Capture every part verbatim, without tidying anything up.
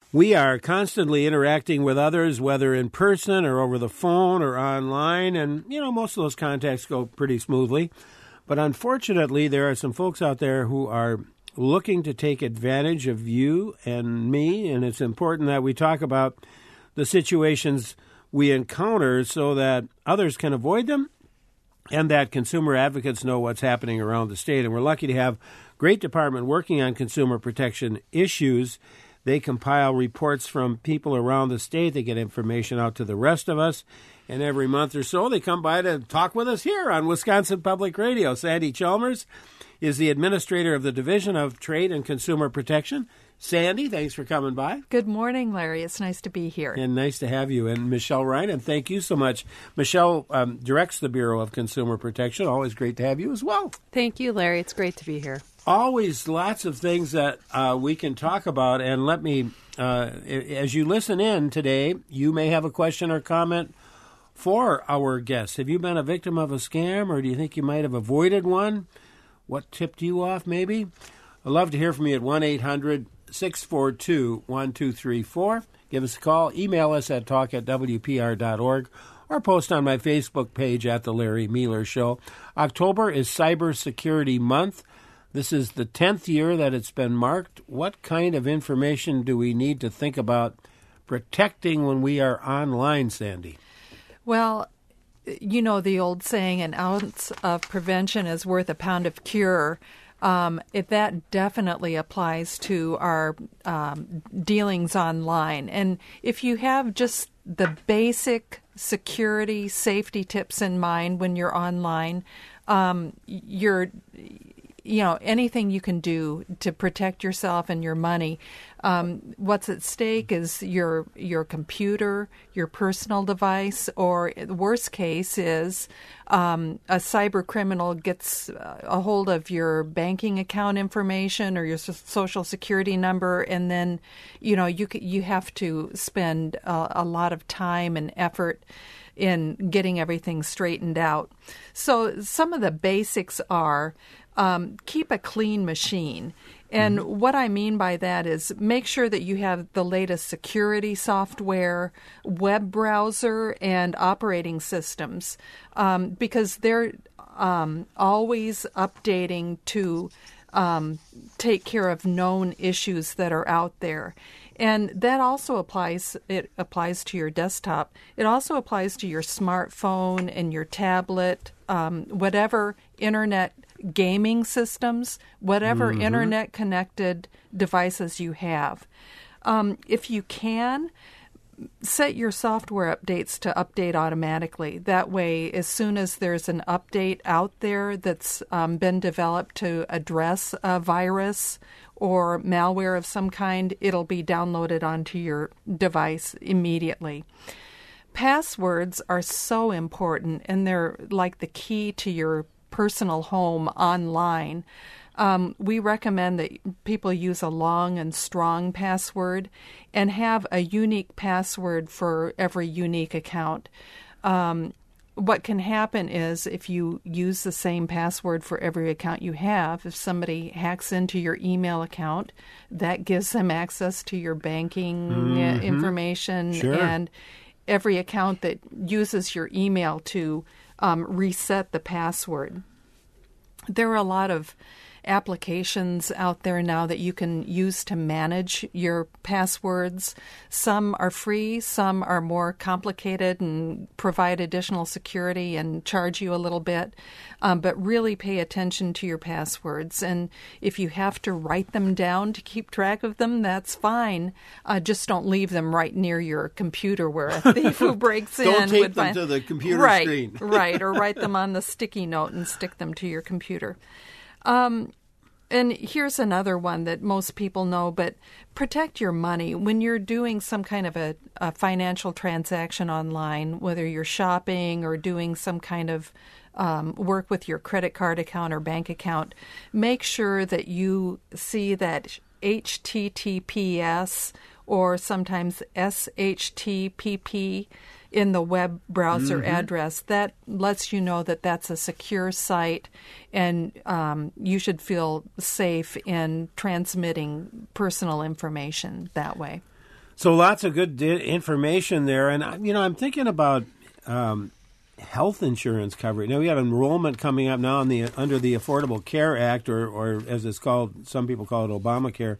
We are constantly interacting with others, whether in person or over the phone or online, and, you know, most of those contacts go pretty smoothly. But unfortunately, there are some folks out there who are looking to take advantage of you and me, and it's important that we talk about the situations we encounter so that others can avoid them and that consumer advocates know what's happening around the state. And we're lucky to have a great department working on consumer protection issues. They compile reports from people around the state. They get information out to the rest of us. And every month or so, they come by to talk with us here on Wisconsin Public Radio. Sandy Chalmers is the administrator of the Division of Trade and Consumer Protection. Sandy, thanks for coming by. Good morning, Larry. It's nice to be here. And nice to have you. And Michelle Ryan, and thank you so much. Michelle um, directs the Bureau of Consumer Protection. Always great to have you as well. Thank you, Larry. It's great to be here. Always lots of things that uh, we can talk about. And let me, uh, as you listen in today, you may have a question or comment for our guests. Have you been a victim of a scam, or do you think you might have avoided one? What tipped you off, maybe? I'd love to hear from you at one eight hundred six four two one two three four. Give us a call. Email us at talk at w p r dot org or post on my Facebook page at The Larry Mealer Show. October is Cybersecurity Month. This is the tenth year that it's been marked. What kind of information do we need to think about protecting when we are online, Sandy? Well, you know the old saying, an ounce of prevention is worth a pound of cure. Um, it, that definitely applies to our um, dealings online. And if you have just the basic security, safety tips in mind when you're online, um, you're... you know, anything you can do to protect yourself and your money. Um, what's at stake is your your computer, your personal device, or the worst case is um, a cyber criminal gets a hold of your banking account information or your social security number, and then, you know, you you have to spend a, a lot of time and effort in getting everything straightened out. So some of the basics are Um, keep a clean machine. And mm-hmm. what I mean by that is make sure that you have the latest security software, web browser, and operating systems, um, because they're um, always updating to um, take care of known issues that are out there. And that also applies, it applies to your desktop. It also applies to your smartphone and your tablet, um, whatever internet gaming systems, whatever mm-hmm. internet-connected devices you have. Um, if you can, set your software updates to update automatically. That way, as soon as there's an update out there that's um, been developed to address a virus or malware of some kind, it'll be downloaded onto your device immediately. Passwords are so important, and they're like the key to your personal home online. Um, we recommend that people use a long and strong password and have a unique password for every unique account. Um, what can happen is if you use the same password for every account you have, if somebody hacks into your email account, that gives them access to your banking mm-hmm. information. Sure. And every account that uses your email to um, reset the password. There are a lot of applications out there now that you can use to manage your passwords. Some are free, some are more complicated and provide additional security and charge you a little bit. Um, but really pay attention to your passwords. And if you have to write them down to keep track of them, that's fine. Uh, just don't leave them right near your computer where a thief who breaks in don't tape would them find... to the computer right, screen. Right, or write them on the sticky note and stick them to your computer. Um, and here's another one that most people know, but protect your money. When you're doing some kind of a, a financial transaction online, whether you're shopping or doing some kind of um, work with your credit card account or bank account, make sure that you see that H T T P S or sometimes S H T P P in the web browser mm-hmm. address. That lets you know that that's a secure site, and um, you should feel safe in transmitting personal information that way. So lots of good di- information there. And, you know, I'm thinking about um, health insurance coverage. Now, we have enrollment coming up now in the, under the Affordable Care Act, or, or as it's called, some people call it Obamacare.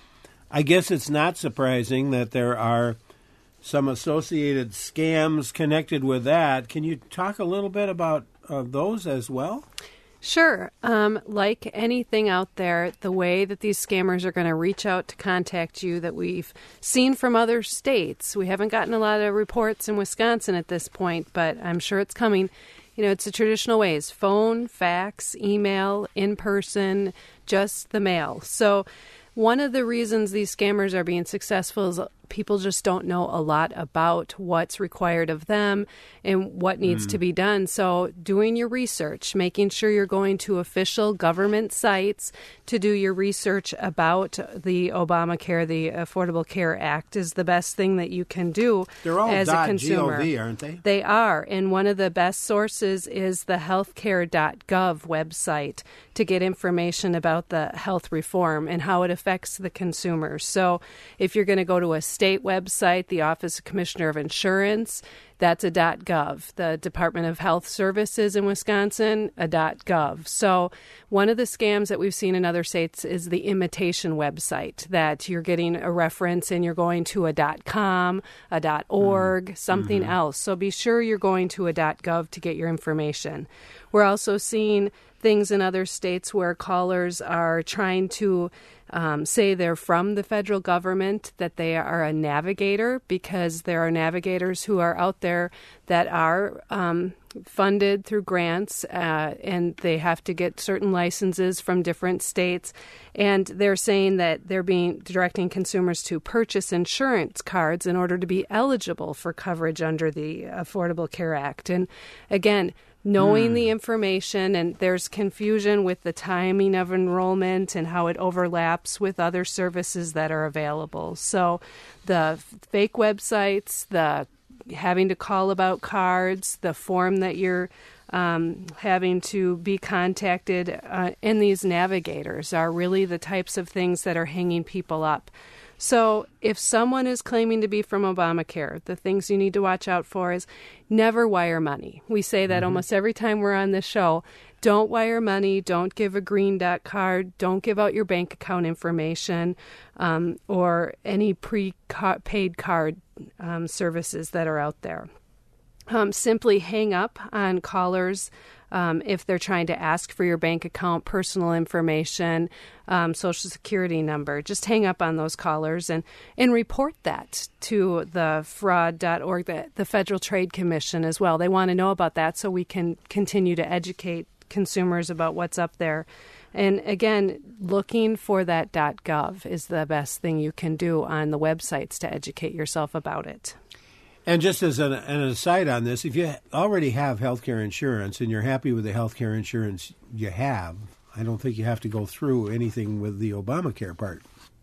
I guess it's not surprising that there are some associated scams connected with that. Can you talk a little bit about uh, those as well? Sure. Um, like anything out there, the way that these scammers are going to reach out to contact you that we've seen from other states, we haven't gotten a lot of reports in Wisconsin at this point, but I'm sure it's coming. You know, it's the traditional ways: phone, fax, email, in person, just the mail. So one of the reasons these scammers are being successful is people just don't know a lot about what's required of them and what needs mm. to be done. So doing your research, making sure you're going to official government sites to do your research about the Obamacare, the Affordable Care Act, is the best thing that you can do They're all as a consumer. .gov, aren't they? They are. And one of the best sources is the healthcare dot gov website to get information about the health reform and how it affects the consumers. So if you're going to go to a state website, the Office of Commissioner of Insurance, that's a .gov. The Department of Health Services in Wisconsin, a .gov. So one of the scams that we've seen in other states is the imitation website, that you're getting a reference and you're going to a .com, a .org, mm-hmm. something mm-hmm. else. So be sure you're going to a .gov to get your information. We're also seeing things in other states where callers are trying to um, say they're from the federal government, that they are a navigator, because there are navigators who are out there that are um, funded through grants, uh, and they have to get certain licenses from different states. And they're saying that they're being directing consumers to purchase insurance cards in order to be eligible for coverage under the Affordable Care Act. And again, knowing hmm. the information, and there's confusion with the timing of enrollment and how it overlaps with other services that are available. So the fake websites, the having to call about cards, the form that you're um, having to be contacted, uh, and these navigators are really the types of things that are hanging people up. So if someone is claiming to be from Obamacare, the things you need to watch out for is never wire money. We say that mm-hmm. almost every time we're on this show. Don't wire money. Don't give a green dot card. Don't give out your bank account information um, or any pre-paid card um, services that are out there. Um, simply hang up on callers Um, if they're trying to ask for your bank account, personal information, um, social security number. Just hang up on those callers and, and report that to the fraud dot org, the, the Federal Trade Commission as well. They want to know about that so we can continue to educate consumers about what's up there. And again, looking for that .gov is the best thing you can do on the websites to educate yourself about it. And just as an, an aside on this, if you already have health care insurance and you're happy with the health care insurance you have, I don't think you have to go through anything with the Obamacare part.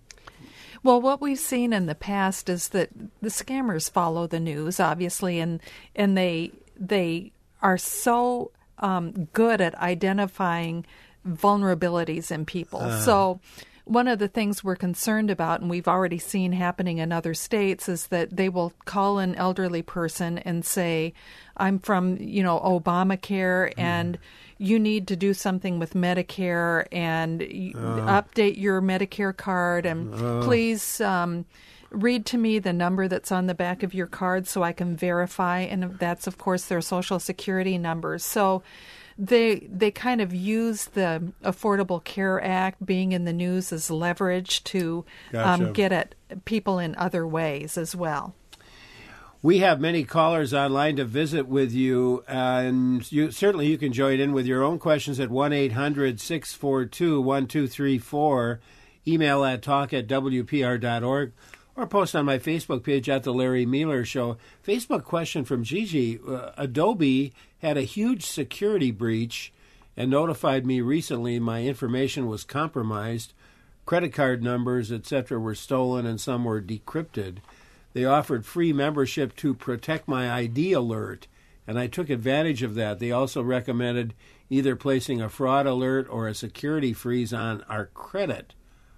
Well, what we've seen in the past is that the scammers follow the news, obviously, and and they they are so um, good at identifying vulnerabilities in people. Uh. So one of the things we're concerned about, and we've already seen happening in other states, is that they will call an elderly person and say, I'm from, you know, Obamacare, and you need to do something with Medicare, and uh. update your Medicare card, and uh. please um, read to me the number that's on the back of your card so I can verify. And that's, of course, their Social Security numbers. So They they kind of use the Affordable Care Act being in the news as leverage to gotcha. um, get at people in other ways as well. We have many callers online to visit with you, and you, certainly you can join in with your own questions at one eight hundred six four two one two three four, email at talk at w p r dot org, or post on my Facebook page at The Larry Mueller Show. Facebook question from Gigi. Uh, Adobe had a huge security breach and notified me recently my information was compromised. Credit card numbers, et cetera, were stolen and some were decrypted. They offered free membership to Protect My I D alert, and I took advantage of that. They also recommended either placing a fraud alert or a security freeze on our credit.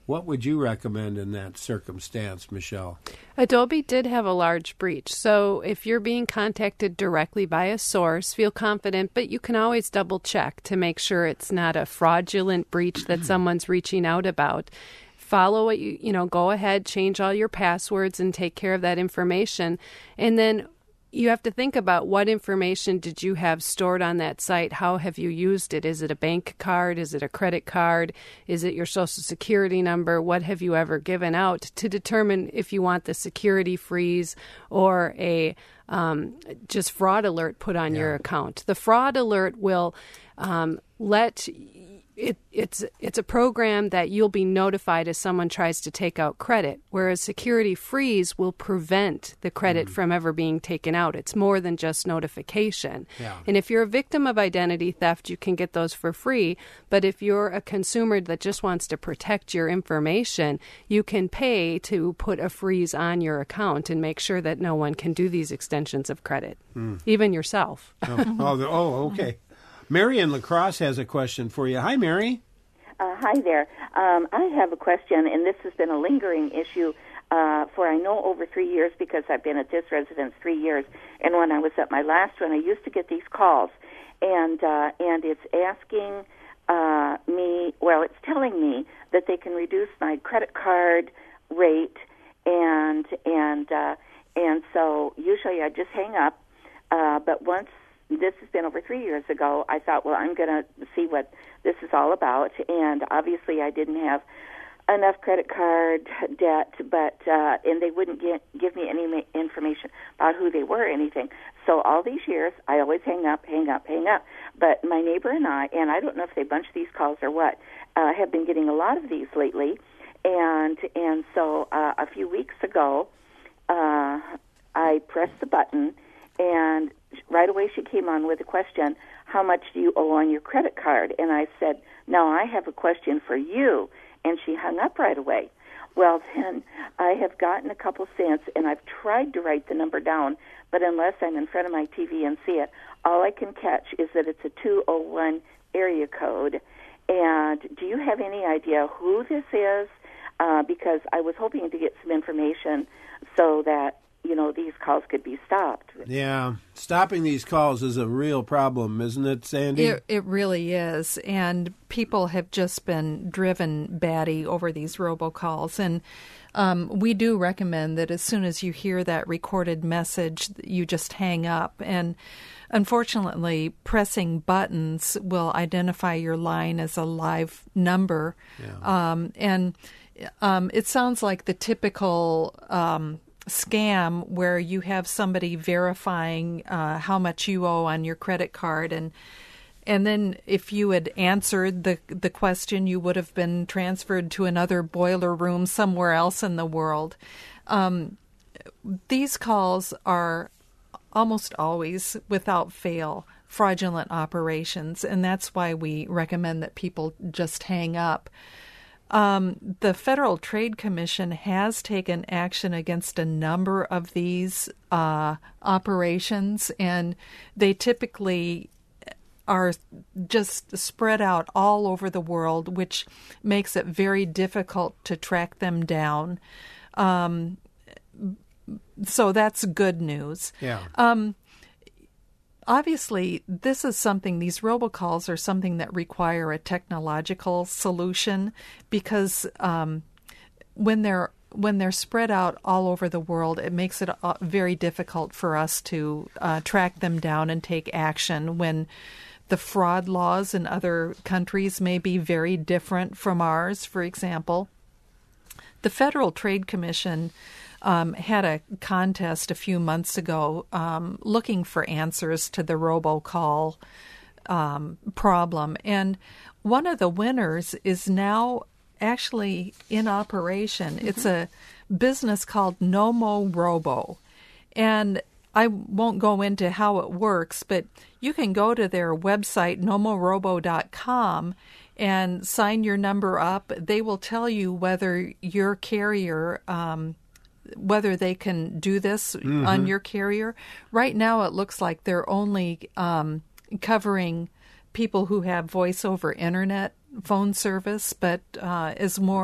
What would you recommend in that circumstance, Michelle? Adobe did have a large breach, so if you're being contacted directly by a source, feel confident, but you can always double check to make sure it's not a fraudulent breach that someone's reaching out about. Follow what you, you know, go ahead, change all your passwords and take care of that information. And then you have to think about what information did you have stored on that site? How have you used it? Is it a bank card? Is it a credit card? Is it your Social Security number? What have you ever given out to determine if you want the security freeze or a um, just fraud alert put on yeah. your account? The fraud alert will um, let It, it's it's a program that you'll be notified if someone tries to take out credit, whereas security freeze will prevent the credit mm. from ever being taken out. It's more than just notification. Yeah. And if you're a victim of identity theft, you can get those for free. But if you're a consumer that just wants to protect your information, you can pay to put a freeze on your account and make sure that no one can do these extensions of credit, mm. even yourself. Oh, oh, oh okay. Mary in La Crosse has a question for you. Hi, Mary. Uh, hi there. Um, I have a question, and this has been a lingering issue uh, for, I know, over three years because I've been at this residence three years. And when I was at my last one, I used to get these calls, and uh, and it's asking uh, me, well, it's telling me that they can reduce my credit card rate, and and uh, and so usually I just hang up, uh, but once this has been over three years ago, I thought, well, I'm going to see what this is all about. And obviously I didn't have enough credit card debt, but uh, and they wouldn't get, give me any ma- information about who they were or anything. So all these years, I always hang up, hang up, hang up. But my neighbor and I, and I don't know if they bunch these calls or what, uh, have been getting a lot of these lately. And, and so uh, a few weeks ago, uh, I pressed the button, and right away she came on with a question, how much do you owe on your credit card? And I said, no, I have a question for you. And she hung up right away. Well, then I have gotten a couple cents, and I've tried to write the number down, but unless I'm in front of my T V and see it, all I can catch is that it's a two oh one area code. And do you have any idea who this is? Uh, because I was hoping to get some information so that you know, these calls could be stopped. Yeah. Stopping these calls is a real problem, isn't it, Sandy? It, it really is. And people have just been driven batty over these robocalls. And um, we do recommend that as soon as you hear that recorded message, you just hang up. And unfortunately, pressing buttons will identify your line as a live number. Yeah. Um, and um, it sounds like the typical Um, scam where you have somebody verifying uh, how much you owe on your credit card, and and then if you had answered the the question, you would have been transferred to another boiler room somewhere else in the world. Um, these calls are almost always, without fail, fraudulent operations, and that's why we recommend that people just hang up. Um, the Federal Trade Commission has taken action against a number of these uh, operations, and they typically are just spread out all over the world, which makes it very difficult to track them down. Um, so that's good news. Yeah. Um, Obviously, this is something, these robocalls are something that require a technological solution because um, when they're when they're spread out all over the world, it makes it uh, very difficult for us to uh, track them down and take action when the fraud laws in other countries may be very different from ours. For example, the Federal Trade Commission Um, had a contest a few months ago um, looking for answers to the robocall um, problem. And one of the winners is now actually in operation. Mm-hmm. It's a business called NomoRobo. And I won't go into how it works, but you can go to their website, nomorobo dot com, and sign your number up. They will tell you whether your carrier um, whether they can do this mm-hmm. on your carrier. Right now it looks like they're only um, covering people who have voice over internet phone service, but uh, as more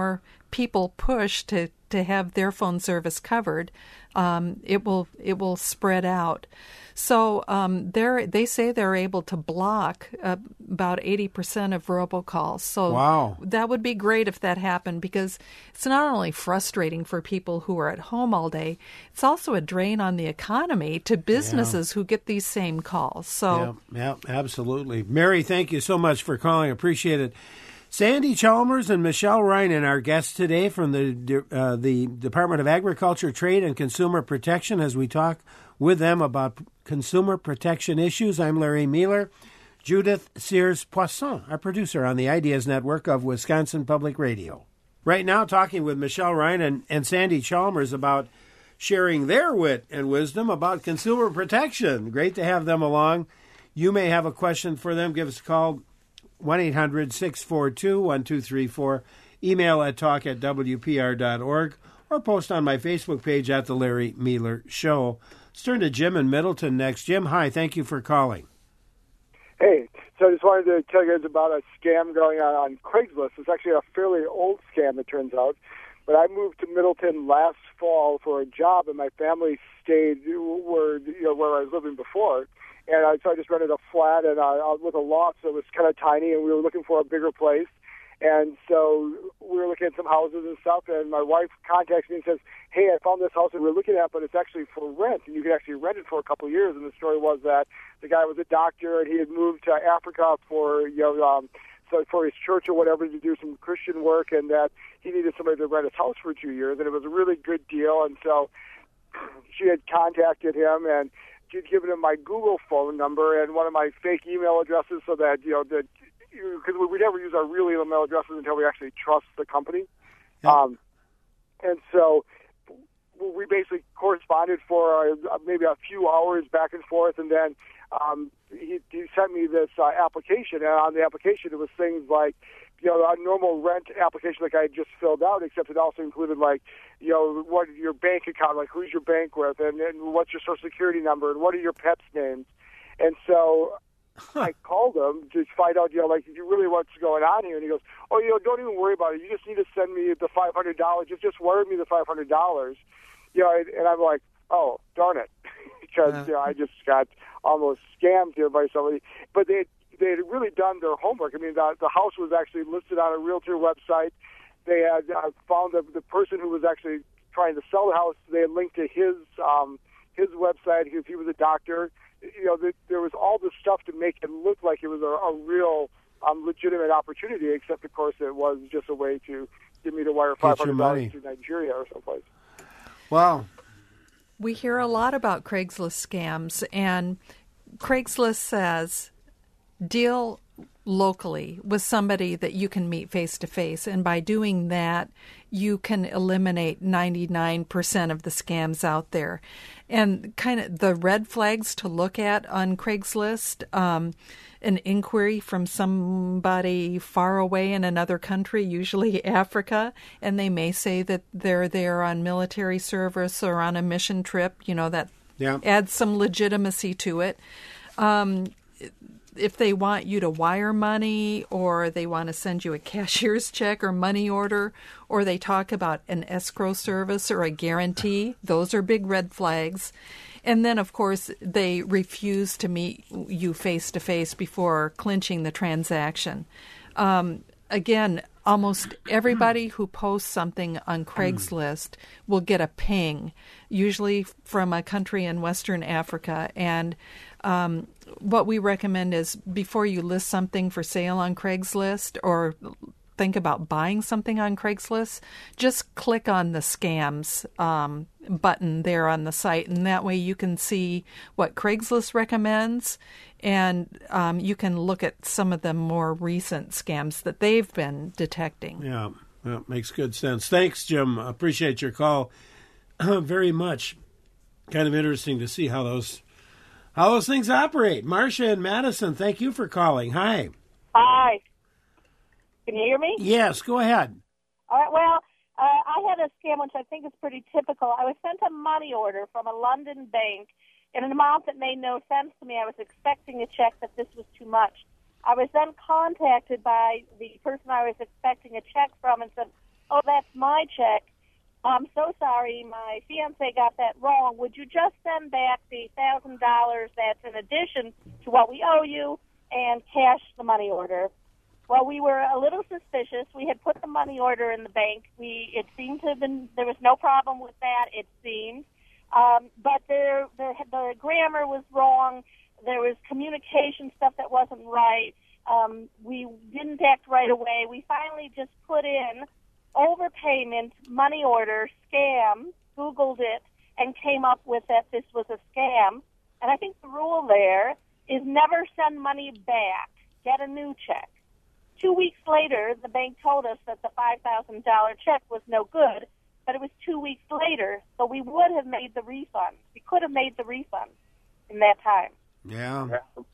people push to, to have their phone service covered, um, it will it will spread out. So um, they they say they're able to block uh, about eighty percent of robocalls. So wow. that would be great if that happened, because it's not only frustrating for people who are at home all day, it's also a drain on the economy to businesses yeah. who get these same calls. So yeah, yeah, absolutely. Mary, thank you so much for calling. Appreciate it. Sandy Chalmers and Michelle Reinen, our guests today from the uh, the Department of Agriculture, Trade, and Consumer Protection, as we talk with them about consumer protection issues. I'm Larry Mueller. Judith Sears-Poisson, our producer on the Ideas Network of Wisconsin Public Radio. Right now, talking with Michelle Reinen and Sandy Chalmers about sharing their wit and wisdom about consumer protection. Great to have them along. You may have a question for them. Give us a call, one eight hundred six four two one two three four, email at talk at w p r dot org, or post on my Facebook page at The Larry Mueller Show. Let's turn to Jim in Middleton next. Jim, hi, thank you for calling. Hey, so I just wanted to tell you guys about a scam going on on Craigslist. It's actually a fairly old scam, it turns out. But I moved to Middleton last fall for a job, and my family stayed where, you know, where I was living before. And I, so I just rented a flat and uh, with a loft, so it was kind of tiny, and we were looking for a bigger place. And so we were looking at some houses and stuff, and my wife contacts me and says, hey, I found this house that we're looking at, but it's actually for rent, and you can actually rent it for a couple of years. And the story was that the guy was a doctor, and he had moved to Africa for, you know, um, so for his church or whatever to do some Christian work, and that he needed somebody to rent his house for two years, and it was a really good deal. And so she had contacted him, and she'd given him my Google phone number and one of my fake email addresses so that, you know, that because we never use our real email addresses until we actually trust the company. Yeah. Um, and so we basically corresponded for uh, maybe a few hours back and forth, and then um, he, he sent me this uh, application, and on the application it was things like, you know, a normal rent application like I had just filled out, except it also included, like, you know, what your bank account, like who's your bank with, and, and what's your social security number, and what are your pets' names. And so I called him to find out, you know, like, really what's going on here. And he goes, oh, you know, don't even worry about it. You just need to send me the five hundred dollars. Just, just wire me the five hundred dollars. You know, and, and I'm like, oh, darn it. because, uh, you know, I just got almost scammed here by somebody. But they they had really done their homework. I mean, the, the house was actually listed on a realtor website. They had uh, found the, the person who was actually trying to sell the house. They had linked to his um, his website because he was a doctor. You know, the, there was all this stuff to make it look like it was a, a real um, legitimate opportunity, except, of course, it was just a way to get me to wire five hundred dollars to Nigeria or someplace. Wow. We hear a lot about Craigslist scams, and Craigslist says deal locally with somebody that you can meet face-to-face, and by doing that, you can eliminate ninety-nine percent of the scams out there. And kind of the red flags to look at on Craigslist, um, an inquiry from somebody far away in another country, usually Africa, and they may say that they're there on military service or on a mission trip. You know, that yeah. adds some legitimacy to it. Um, if they want you to wire money, or they want to send you a cashier's check or money order, or they talk about an escrow service or a guarantee, those are big red flags. And then, of course, they refuse to meet you face-to-face before clinching the transaction. Um, again, almost everybody who posts something on Craigslist will get a ping, usually from a country in Western Africa. And um, what we recommend is before you list something for sale on Craigslist or think about buying something on Craigslist, just click on the scams um, button there on the site, and that way you can see what Craigslist recommends, and um, you can look at some of the more recent scams that they've been detecting. Yeah, that makes good sense. Thanks, Jim. Appreciate your call very much. Kind of interesting to see how those how those things operate. Marcia and Madison, thank you for calling. Hi. Hi. Can you hear me? Yes, go ahead. All right, well, uh, I had a scam which I think is pretty typical. I was sent a money order from a London bank in an amount that made no sense to me. I was expecting a check, but this was too much. I was then contacted by the person I was expecting a check from and said, oh, that's my check. I'm so sorry, my fiance got that wrong. Would you just send back the one thousand dollars that's in addition to what we owe you and cash the money order? Well, we were a little suspicious. We had put the money order in the bank. We It seemed to have been, there was no problem with that, it seemed. Um, but there, there, the grammar was wrong. There was communication stuff that wasn't right. Um, we didn't act right away. We finally just put in overpayment, money order, scam, Googled it, and came up with that this was a scam. And I think the rule there is never send money back. Get a new check. Two weeks later, the bank told us that the five thousand dollars check was no good, but it was two weeks later, so we would have made the refund. We could have made the refund in that time. Yeah.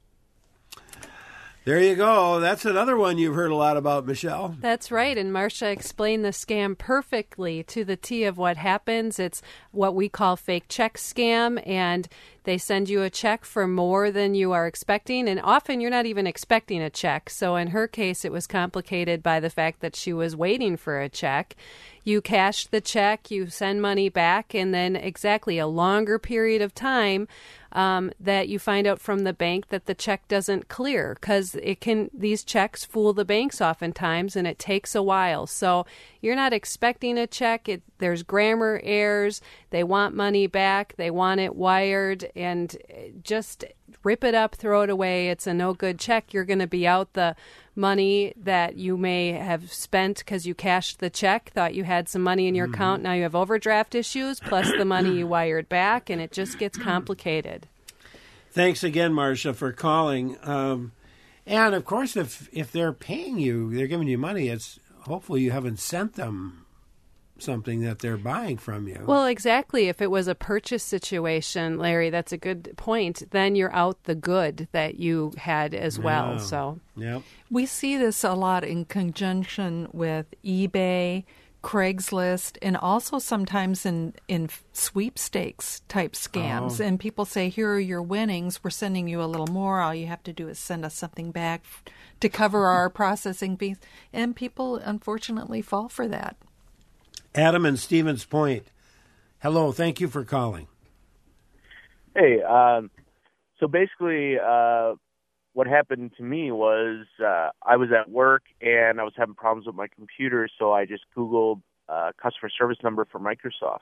There you go. That's another one you've heard a lot about, Michelle. That's right. And Marcia explained the scam perfectly to the T of what happens. It's what we call fake check scam, and they send you a check for more than you are expecting, and often you're not even expecting a check. So in her case, it was complicated by the fact that she was waiting for a check. You cash the check, you send money back, and then exactly a longer period of time um, that you find out from the bank that the check doesn't clear, because it can these checks fool the banks oftentimes, and it takes a while. So you're not expecting a check. It, there's grammar errors. They want money back. They want it wired, and just rip it up, throw it away. It's a no good check. You're going to be out the money that you may have spent because you cashed the check, thought you had some money in your mm-hmm. account. Now you have overdraft issues, plus the money you wired back, and it just gets complicated. Thanks again, Marcia, for calling. Um, and, of course, if, if they're paying you, they're giving you money, it's hopefully you haven't sent them something that they're buying from you. Well, exactly. If it was a purchase situation, Larry, that's a good point. Then you're out the good that you had as well. Yeah. So, yep. We see this a lot in conjunction with eBay, Craigslist, and also sometimes in, in sweepstakes type scams. Oh. And people say, here are your winnings. We're sending you a little more. All you have to do is send us something back to cover our processing fees. And people, unfortunately, fall for that. Adam in Stevens Point. Hello. Thank you for calling. Hey, um, so basically uh, what happened to me was uh, I was at work and I was having problems with my computer, so I just Googled uh, customer service number for Microsoft.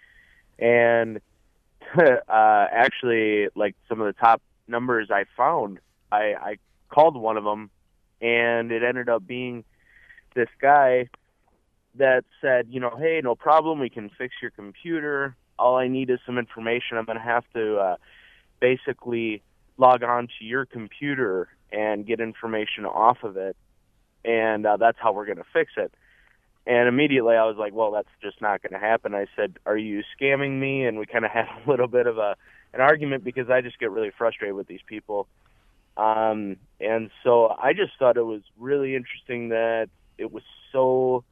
And uh, actually, like some of the top numbers I found, I, I called one of them, and it ended up being this guy that said, you know, hey, no problem, we can fix your computer. All I need is some information. I'm going to have to uh, basically log on to your computer and get information off of it, and uh, that's how we're going to fix it. And immediately I was like, well, that's just not going to happen. I said, are you scamming me? And we kind of had a little bit of a an argument because I just get really frustrated with these people. Um, and so I just thought it was really interesting that it was so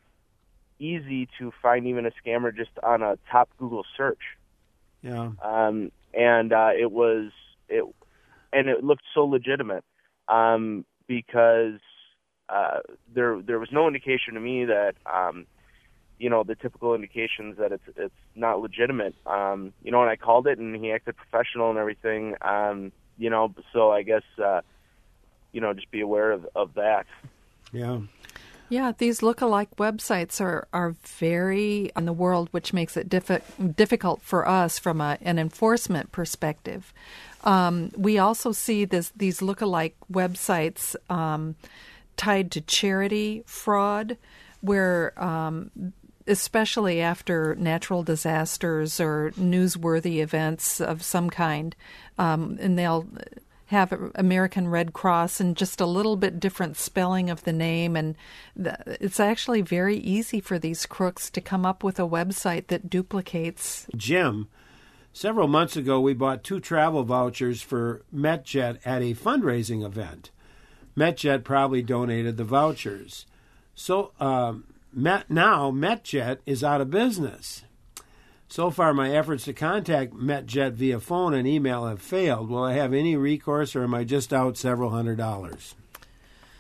easy to find even a scammer just on a top Google search. Yeah. Um, and uh, it was it, and it looked so legitimate um, because uh, there there was no indication to me that um, you know, the typical indications that it's it's not legitimate. Um, you know, and I called it, and he acted professional and everything. Um, you know, so I guess uh, you know, just be aware of, of that. Yeah. Yeah, these lookalike websites are, are very in the world, which makes it diffi- difficult for us from a, an enforcement perspective. Um, we also see this these lookalike websites um, tied to charity fraud, where um, especially after natural disasters or newsworthy events of some kind, um, and they'll have American Red Cross and just a little bit different spelling of the name. And th- it's actually very easy for these crooks to come up with a website that duplicates. Jim, several months ago, we bought two travel vouchers for MetJet at a fundraising event. MetJet probably donated the vouchers. So um, Met, now MetJet is out of business. So far, my efforts to contact MetJet via phone and email have failed. Will I have any recourse, or am I just out several hundred dollars?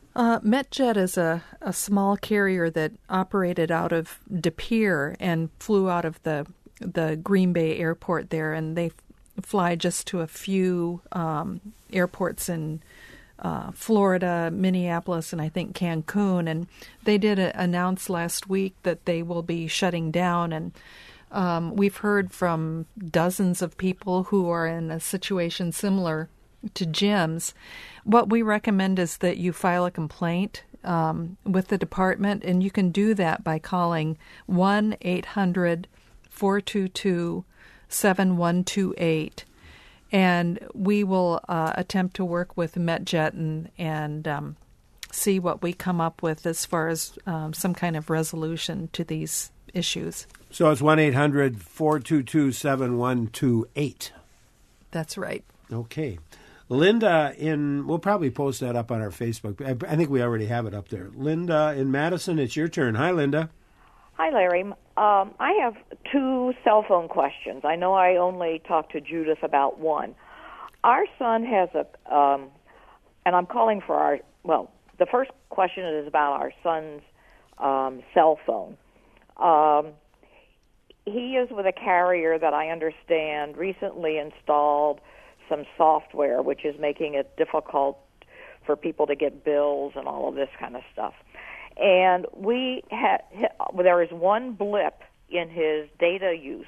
Uh, MetJet is a, a small carrier that operated out of De Pere and flew out of the the Green Bay airport there, and they f- fly just to a few um, airports in uh, Florida, Minneapolis, and I think Cancun. And they did a, announce last week that they will be shutting down, and um, we've heard from dozens of people who are in a situation similar to Jim's. What we recommend is that you file a complaint um, with the department, and you can do that by calling one eight hundred four two two seven one two eight, and we will uh, attempt to work with MetJet and, and um, see what we come up with as far as um, some kind of resolution to these issues. So it's one eight hundred four two two seven one two eight. That's right. Okay. Linda in, we'll probably post that up on our Facebook. I, I think we already have it up there. Linda in Madison, it's your turn. Hi, Linda. Hi, Larry. Um, I have two cell phone questions. I know I only talked to Judith about one. Our son has a, um, and I'm calling for our, well, the first question is about our son's um, cell phone. Um, he is with a carrier that I understand recently installed some software, which is making it difficult for people to get bills and all of this kind of stuff. And we had, there is one blip in his data use,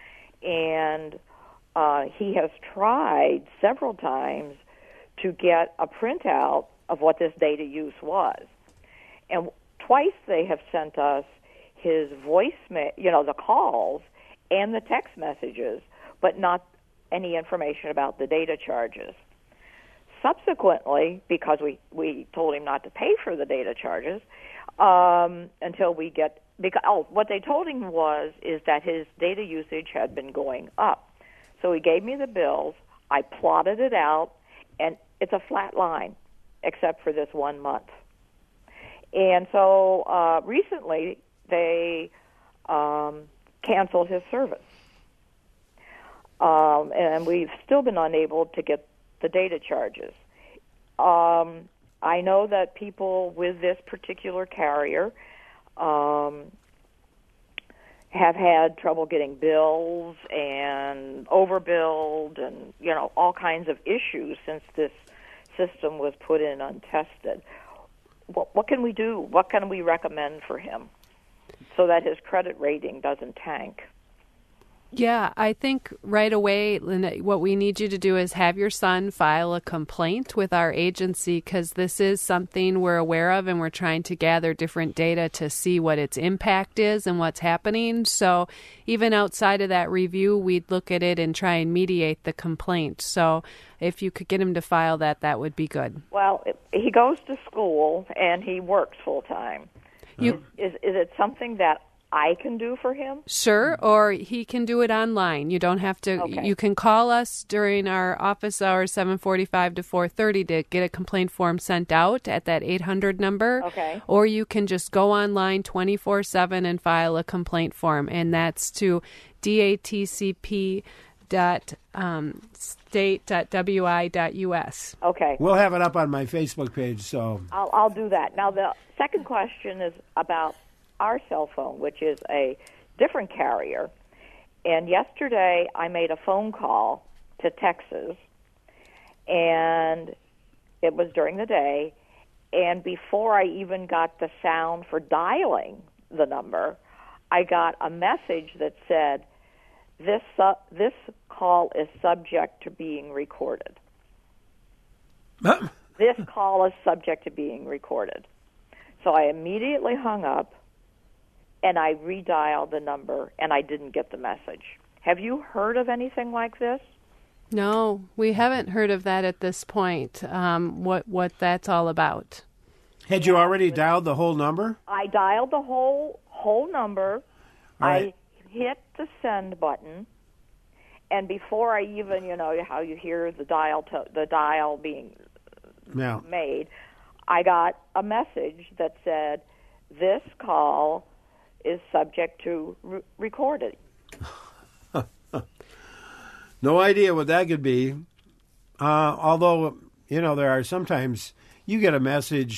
and uh, he has tried several times to get a printout of what this data use was. And twice they have sent us his voicemail, you know, the calls and the text messages, but not any information about the data charges. Subsequently, because we, we told him not to pay for the data charges um, until we get, because, oh, what they told him was is that his data usage had been going up. So he gave me the bills, I plotted it out, and it's a flat line, except for this one month. And so uh, recently they um, canceled his service. Um, and we've still been unable to get the data charges. Um, I know that people with this particular carrier um, have had trouble getting bills and overbilled and, you know, all kinds of issues since this system was put in untested. What, what can we do? What can we recommend for him so that his credit rating doesn't tank? Yeah, I think right away, Linda, what we need you to do is have your son file a complaint with our agency, because this is something we're aware of and we're trying to gather different data to see what its impact is and what's happening. So even outside of that review, we'd look at it and try and mediate the complaint. So if you could get him to file that, that would be good. Well, he goes to school and he works full time. You, is, is it something that I can do for him? Sure, or he can do it online. You don't have to. Okay. You can call us during our office hours, seven forty-five to four thirty, to get a complaint form sent out at that eight hundred number. Okay. Or you can just go online twenty-four seven and file a complaint form, and that's to D A T C P dot um, state dot W I dot U S. Okay. We'll have it up on my Facebook page, so I'll, I'll do that. Now, the second question is about our cell phone, which is a different carrier. And yesterday I made a phone call to Texas, and it was during the day, and before I even got the sound for dialing the number, I got a message that said, this uh, this call is subject to being recorded. This call is subject to being recorded. So I immediately hung up, and I redialed the number, and I didn't get the message. Have you heard of anything like this? No, we haven't heard of that at this point, um, what, what that's all about. Had you already dialed the whole number? I dialed the whole whole number. All right. I hit the send button, and before I even, you know, how you hear the dial to, the dial being Yeah. made, I got a message that said, this call is subject to re- recording. No idea what that could be. Uh, although, you know, there are sometimes you get a message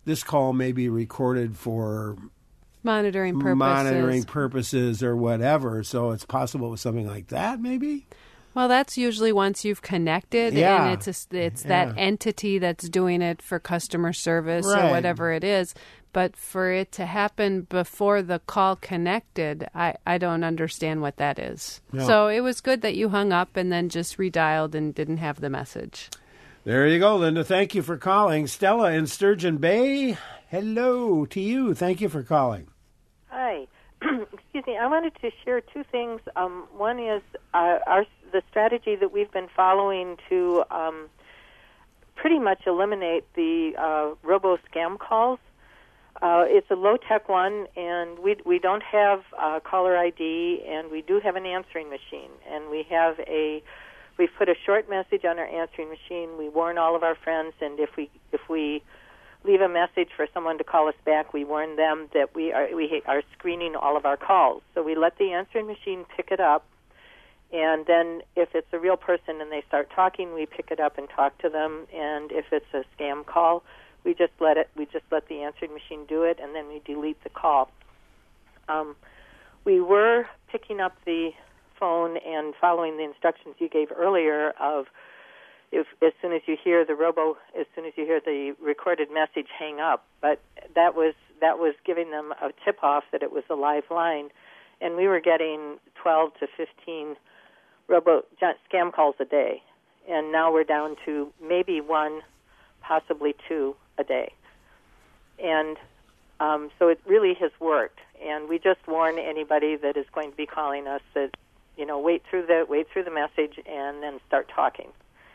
this call may be recorded for monitoring purposes. monitoring purposes or whatever. So it's possible with something like that, maybe? Well, that's usually once you've connected, Yeah. and it's a, it's Yeah. that entity that's doing it for customer service Right. or whatever it is. But for it to happen before the call connected, I, I don't understand what that is. No. So it was good that you hung up and then just redialed and didn't have the message. There you go, Linda. Thank you for calling. Stella in Sturgeon Bay, hello to you. Thank you for calling. Hi. Excuse me. I wanted to share two things. Um, one is uh, our the strategy that we've been following to um, pretty much eliminate the uh, robo scam calls. Uh, it's a low-tech one, and we we don't have uh, caller I D, and we do have an answering machine, and we have a we've put a short message on our answering machine. We warn all of our friends, and if we if we leave a message for someone to call us back, we warn them that we are we are screening all of our calls. So we let the answering machine pick it up, and then if it's a real person and they start talking, we pick it up and talk to them. And if it's a scam call, we just let it. We just let the answering machine do it, and then we delete the call. Um, we were picking up the phone and following the instructions you gave earlier of if as soon as you hear the robo, as soon as you hear the recorded message, hang up. But that was that was giving them a tip-off that it was a live line, and we were getting twelve to fifteen robo scam calls a day, and now we're down to maybe one, possibly two a day. And um, so it really has worked, and we just warn anybody that is going to be calling us that, you know, wait through the wait through the message and then start talking.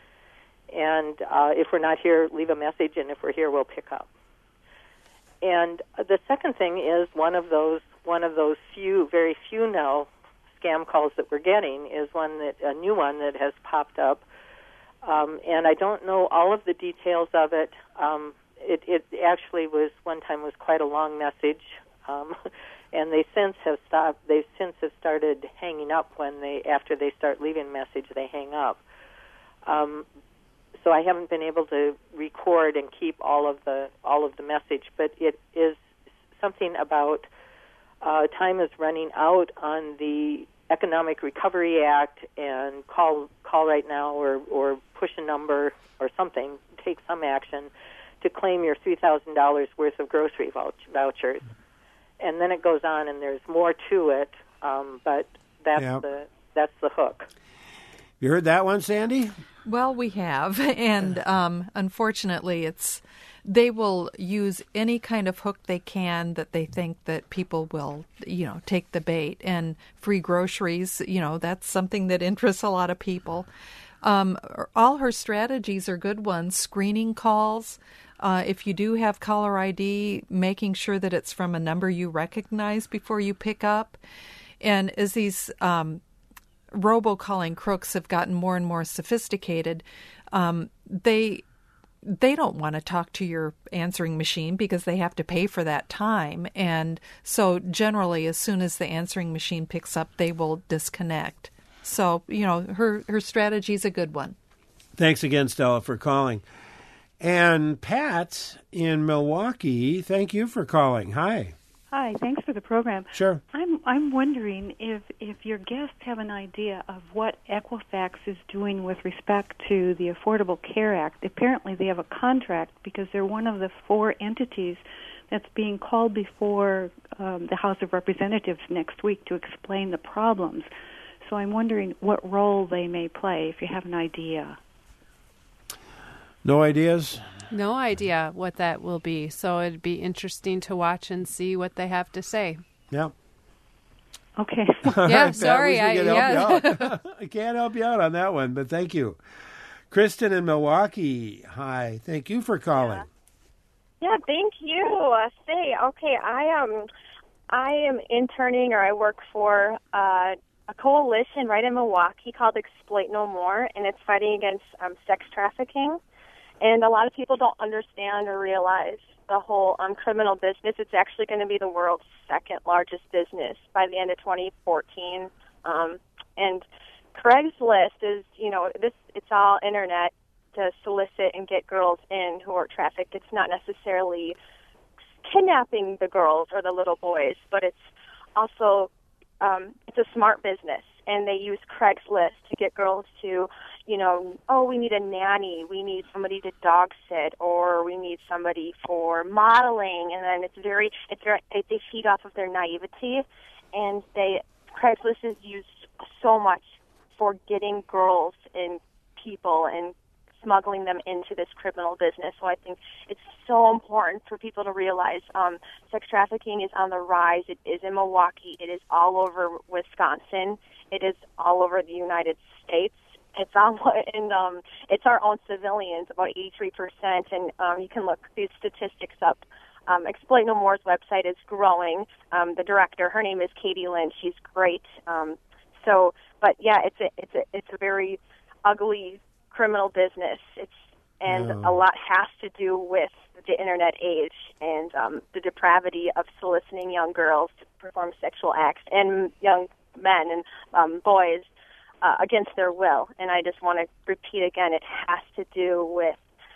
And uh, if we're not here, leave a message, and if we're here, we'll pick up. And the second thing is one of those one of those few, very few now, scam calls that we're getting is one that a new one that has popped up, um, and I don't know all of the details of it. Um, it. It actually was one time was quite a long message, um, and they since have stopped. They since have started hanging up when they after they start leaving a message, they hang up. Um, So I haven't been able to record and keep all of the all of the message, but it is something about uh, time is running out on the Economic Recovery Act, and call call right now or, or push a number or something, take some action to claim your three thousand dollars worth of grocery vouch- vouchers. And then it goes on, and there's more to it, um, but that's Yep. the that's the hook. You heard that one, Sandy? Well, we have, and um, unfortunately, it's they will use any kind of hook they can that they think that people will, you know, take the bait. And free groceries, you know, that's something that interests a lot of people. Um, all her strategies are good ones. Screening calls. Uh, if you do have caller I D, making sure that it's from a number you recognize before you pick up. And as these um, robocalling crooks have gotten more and more sophisticated, um, they they don't want to talk to your answering machine because they have to pay for that time. And so generally, as soon as the answering machine picks up, they will disconnect. So, you know, her, her strategy is a good one. Thanks again, Stella, for calling. And Pat in Milwaukee, thank you for calling. Hi. Hi, thanks for the program. Sure. I'm I'm wondering if if your guests have an idea of what Equifax is doing with respect to the Affordable Care Act. Apparently they have a contract because they're one of the four entities that's being called before um, the House of Representatives next week to explain the problems. So I'm wondering what role they may play, if you have an idea. No ideas? No idea what that will be. So it'd be interesting to watch and see what they have to say. Yeah. Okay. Yeah, sorry. I, I, yeah. I can't help you out on that one, but thank you. Kristen in Milwaukee, hi. Thank you for calling. Yeah, thank you. Uh, say, okay, I um, I am interning, or I work for uh, a coalition right in Milwaukee called Exploit No More, and it's fighting against um, sex trafficking. And a lot of people don't understand or realize the whole um, criminal business. It's actually going to be the world's second largest business by the end of twenty fourteen. Um, and Craigslist is, you know, this it's all internet to solicit and get girls in who are trafficked. It's not necessarily kidnapping the girls or the little boys, but it's also um, it's a smart business, and they use Craigslist to get girls to, you know, oh, we need a nanny, we need somebody to dog sit, or we need somebody for modeling, and then it's very, it's very, they feed off of their naivety, and they Craigslist is used so much for getting girls and people and smuggling them into this criminal business. So I think it's so important for people to realize um, sex trafficking is on the rise. It is in Milwaukee. It is all over Wisconsin. It is all over the United States. It's all, and um, it's our own civilians, about eighty-three percent. And um, you can look these statistics up. Um, Exploit No More's website is growing. Um, the director, her name is Katie Lynn. She's great. Um, so, but yeah, it's a it's a it's a very ugly criminal business. It's and Oh. a lot has to do with the internet age and um, the depravity of soliciting young girls to perform sexual acts and young men and um, boys uh, against their will. And I just want to repeat again, it has to do with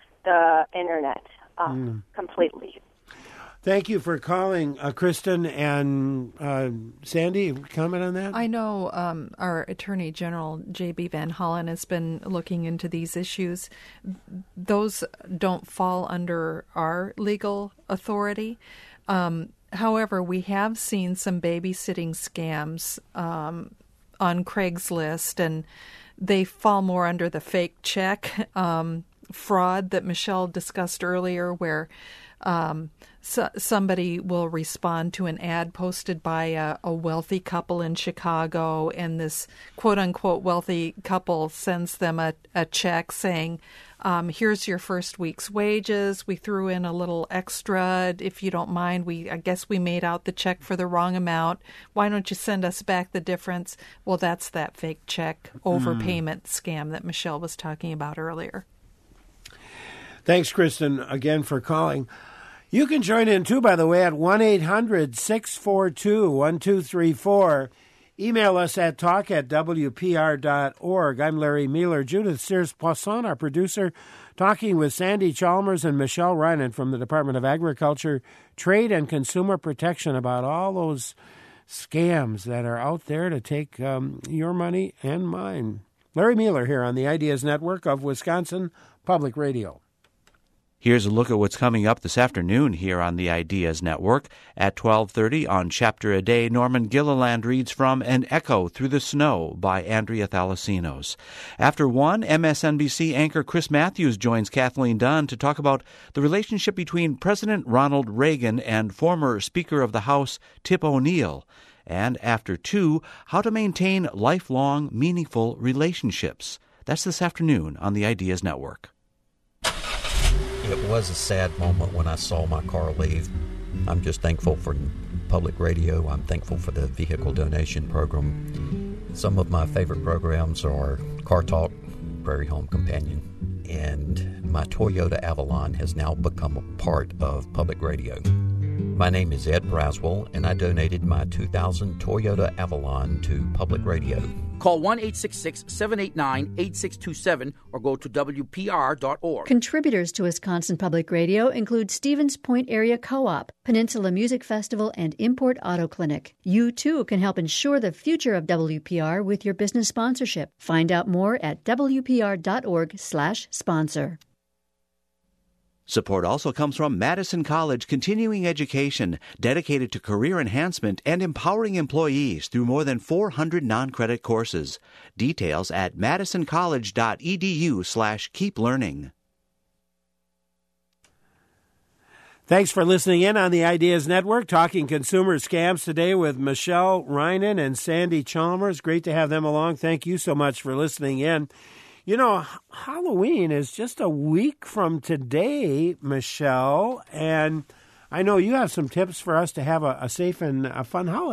the internet um, Mm. completely. Thank you for calling, uh, Kristen and uh, Sandy. Comment on that? I know um, our Attorney General, J B Van Hollen, has been looking into these issues. Those don't fall under our legal authority. Um, however, we have seen some babysitting scams um, on Craigslist, and they fall more under the fake check um, fraud that Michelle discussed earlier, where Um, so somebody will respond to an ad posted by a, a wealthy couple in Chicago, and this quote-unquote wealthy couple sends them a, a check saying, um, here's your first week's wages. We threw in a little extra. If you don't mind, we I guess we made out the check for the wrong amount. Why don't you send us back the difference? Well, that's that fake check overpayment scam that Michelle was talking about earlier. Thanks, Kristen, again for calling. You can join in, too, by the way, at one eight hundred six four two one two three four. Email us at talk at w p r dot org. I'm Larry Mueller. Judith Sears-Poisson, our producer, talking with Sandy Chalmers and Michelle Reinen from the Department of Agriculture, Trade, and Consumer Protection about all those scams that are out there to take um, your money and mine. Larry Mueller here on the Ideas Network of Wisconsin Public Radio. Here's a look at what's coming up this afternoon here on the Ideas Network. At twelve thirty on Chapter a Day, Norman Gilliland reads from An Echo Through the Snow by Andrea Thalasinos. After one, M S N B C anchor Chris Matthews joins Kathleen Dunn to talk about the relationship between President Ronald Reagan and former Speaker of the House Tip O'Neill. And after two, how to maintain lifelong, meaningful relationships. That's this afternoon on the Ideas Network. It was a sad moment when I saw my car leave. I'm just thankful for public radio. I'm thankful for the vehicle donation program. Some of my favorite programs are Car Talk, Prairie Home Companion, and my Toyota Avalon has now become a part of public radio. My name is Ed Braswell, and I donated my two thousand Toyota Avalon to public radio. Call one eight six six, seven eight nine, eight six two seven or go to w p r dot org. Contributors to Wisconsin Public Radio include Stevens Point Area Co-op, Peninsula Music Festival, and Import Auto Clinic. You, too, can help ensure the future of W P R with your business sponsorship. Find out more at w p r dot org slash sponsor. Support also comes from Madison College Continuing Education, dedicated to career enhancement and empowering employees through more than four hundred non-credit courses. Details at madison college dot e d u slash keep learning. Thanks for listening in on the Ideas Network, talking consumer scams today with Michelle Reinen and Sandy Chalmers. Great to have them along. Thank you so much for listening in. You know, Halloween is just a week from today, Michelle, and I know you have some tips for us to have a, a safe and a fun holiday.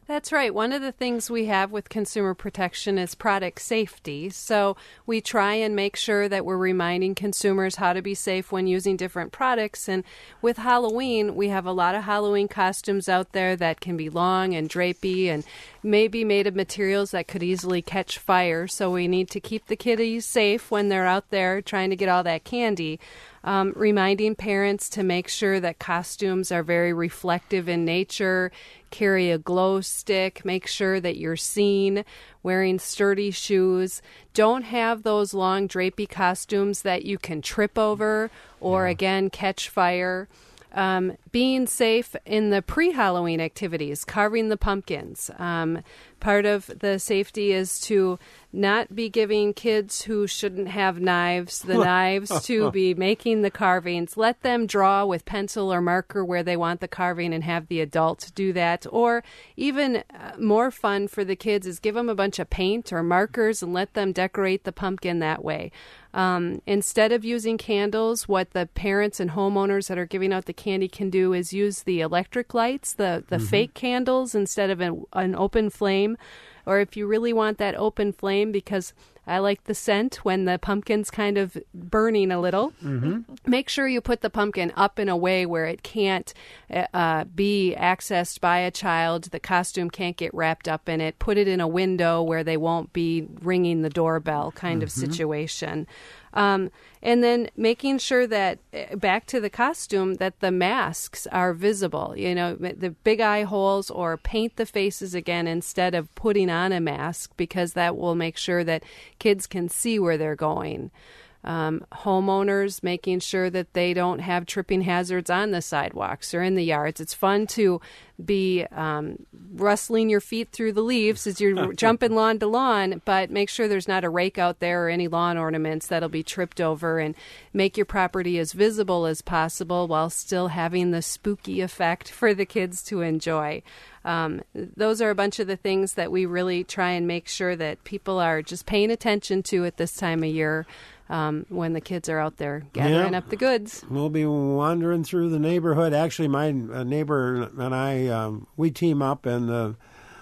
That's right. One of the things we have with consumer protection is product safety. So we try and make sure that we're reminding consumers how to be safe when using different products. And with Halloween, we have a lot of Halloween costumes out there that can be long and drapey and maybe made of materials that could easily catch fire. So we need to keep the kiddies safe when they're out there trying to get all that candy. Um, reminding parents to make sure that costumes are very reflective in nature, carry a glow stick, make sure that you're seen, wearing sturdy shoes. Don't have those long drapey costumes that you can trip over or, yeah. again, catch fire. Um, being safe in the pre-Halloween activities, carving the pumpkins. Um, part of the safety is to not be giving kids who shouldn't have knives the knives to be making the carvings. Let them draw with pencil or marker where they want the carving and have the adult do that. Or even uh, more fun for the kids is give them a bunch of paint or markers and let them decorate the pumpkin that way. Um, instead of using candles, what the parents and homeowners that are giving out the candy can do is use the electric lights, the, the mm-hmm. fake candles instead of an, an open flame. Or if you really want that open flame, because I like the scent when the pumpkin's kind of burning a little, mm-hmm. make sure you put the pumpkin up in a way where it can't uh, be accessed by a child. The costume can't get wrapped up in it. Put it in a window where they won't be ringing the doorbell kind mm-hmm. of situation. Um, and then making sure that, back to the costume, that the masks are visible, you know, the big eye holes, or paint the faces again instead of putting on a mask, because that will make sure that kids can see where they're going. Um, homeowners making sure that they don't have tripping hazards on the sidewalks or in the yards. It's fun to be um, rustling your feet through the leaves as you're jumping lawn to lawn, but make sure there's not a rake out there or any lawn ornaments that'll be tripped over, and make your property as visible as possible while still having the spooky effect for the kids to enjoy. Um, those are a bunch of the things that we really try and make sure that people are just paying attention to at this time of year. Um, when the kids are out there gathering yeah. up the goods. We'll be wandering through the neighborhood. Actually, my uh, neighbor and I, um, we team up, and the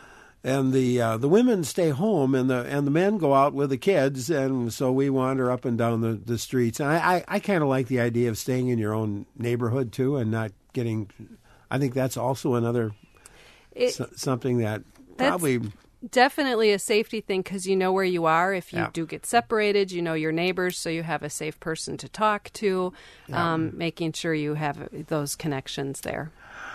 and the uh, the women stay home, and the and the men go out with the kids, and so we wander up and down the, the streets. And I, I, I kind of like the idea of staying in your own neighborhood too, and not getting. I think that's also another it, so, something that probably. Definitely a safety thing, because you know where you are. If you yeah. do get separated, you know your neighbors, so you have a safe person to talk to, yeah. um, making sure you have those connections there.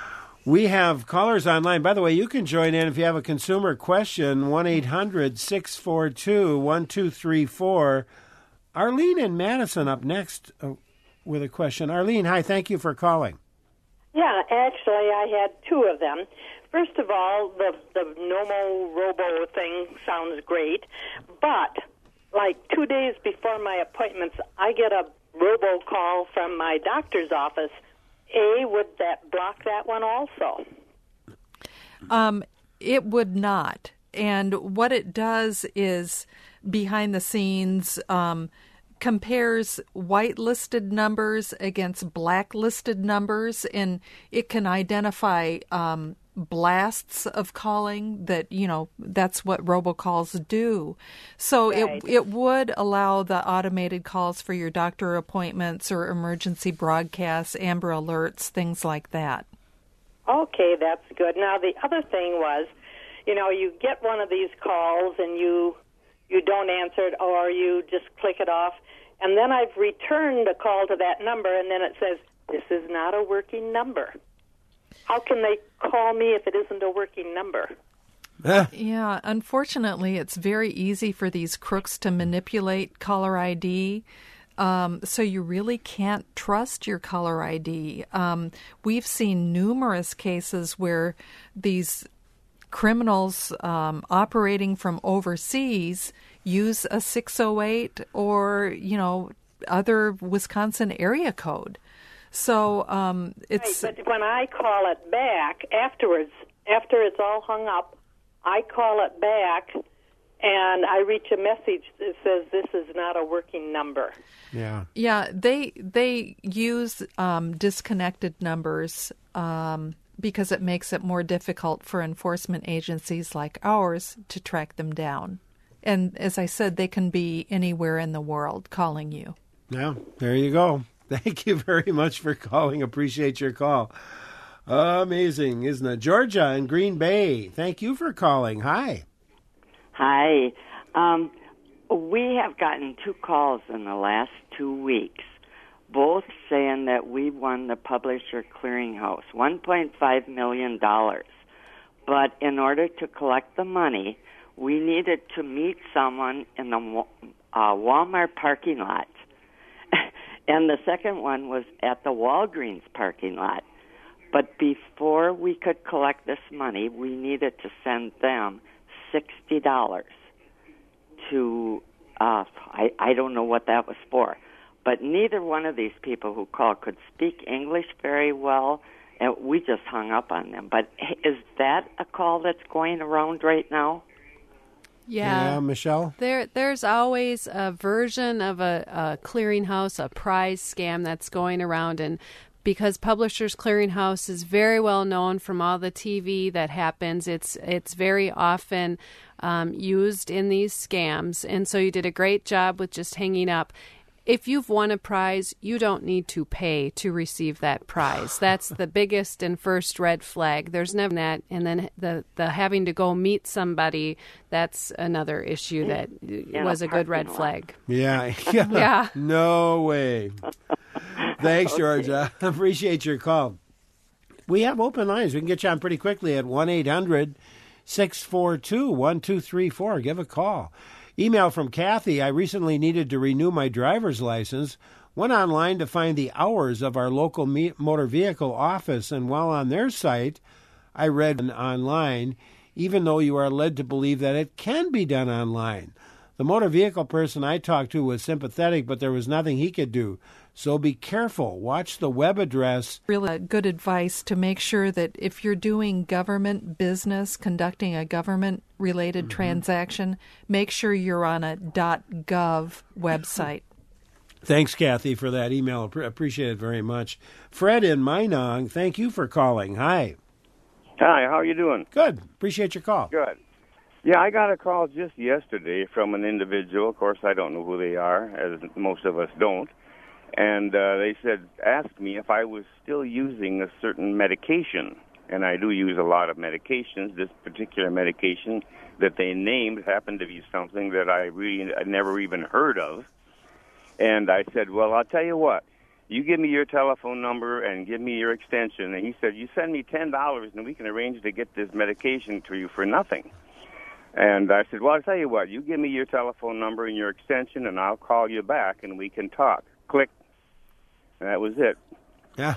We have callers online. By the way, you can join in if you have a consumer question, one eight hundred six four two one two three four. Arlene in Madison up next uh, with a question. Arlene, hi, thank you for calling. Yeah, actually, I had two of them. First of all, the the Nomo Robo thing sounds great, but like two days before my appointments, I get a robo call from my doctor's office. A, would that block that one also? Um, it would not. And what it does is, behind the scenes, um, compares whitelisted numbers against blacklisted numbers, and it can identify um, blasts of calling that, you know, that's what robocalls do. So right. it it would allow the automated calls for your doctor appointments or emergency broadcasts, Amber Alerts, things like that. Okay, that's good. Now, the other thing was, you know, you get one of these calls and you you don't answer it, or you just click it off, and then I've returned a call to that number, and then it says, this is not a working number. How can they call me if it isn't a working number? Yeah, unfortunately, it's very easy for these crooks to manipulate caller I D. Um, so you really can't trust your caller I D. Um, we've seen numerous cases where these criminals um, operating from overseas use a six oh eight or, you know, other Wisconsin area code. So um, it's... Right, but when I call it back afterwards, after it's all hung up, I call it back and I reach a message that says this is not a working number. Yeah. Yeah, they they use um, disconnected numbers um, because it makes it more difficult for enforcement agencies like ours to track them down. And as I said, they can be anywhere in the world calling you. Yeah, there you go. Thank you very much for calling. Appreciate your call. Amazing, isn't it? Georgia in Green Bay, thank you for calling. Hi. Hi. Um, we have gotten two calls in the last two weeks, both saying that we won the Publisher Clearinghouse, one point five million dollars. But in order to collect the money, we needed to meet someone in the uh, Walmart parking lot. And the second one was at the Walgreens parking lot. But before we could collect this money, we needed to send them sixty dollars to, uh, I, I don't know what that was for. But neither one of these people who called could speak English very well, and we just hung up on them. But is that a call that's going around right now? Yeah. Yeah, Michelle? There, there's always a version of a, a clearinghouse, a prize scam that's going around. And because Publishers Clearinghouse is very well known from all the T V that happens, it's it's very often um, used in these scams. And so you did a great job with just hanging up. If you've won a prize, you don't need to pay to receive that prize. That's the biggest and first red flag. There's never that. And then the, the having to go meet somebody, that's another issue that In was a a good red parking lot. flag. Yeah. Yeah. No way. Thanks, Georgia. Appreciate your call. We have open lines. We can get you on pretty quickly at one eight hundred six four two one two three four. Give a call. Email from Kathy. I recently needed to renew my driver's license. Went online to find the hours of our local me- motor vehicle office, and while on their site, I read online, even though you are led to believe that it can be done online. The motor vehicle person I talked to was sympathetic, but there was nothing he could do. So be careful. Watch the web address. Really good advice to make sure that if you're doing government business, conducting a government-related mm-hmm. transaction, make sure you're on a .gov website. Thanks, Kathy, for that email. Appreciate it very much. Fred in Minong, thank you for calling. Hi. Hi, how are you doing? Good. Appreciate your call. Good. Yeah, I got a call just yesterday from an individual. Of course, I don't know who they are, as most of us don't. And uh, they said, asked me if I was still using a certain medication. And I do use a lot of medications. This particular medication that they named happened to be something that I really I never even heard of. And I said, well, I'll tell you what. You give me your telephone number and give me your extension. And he said, you send me ten dollars and we can arrange to get this medication to you for nothing. And I said, well, I'll tell you what. You give me your telephone number and your extension and I'll call you back and we can talk. Click. And that was it. Yeah.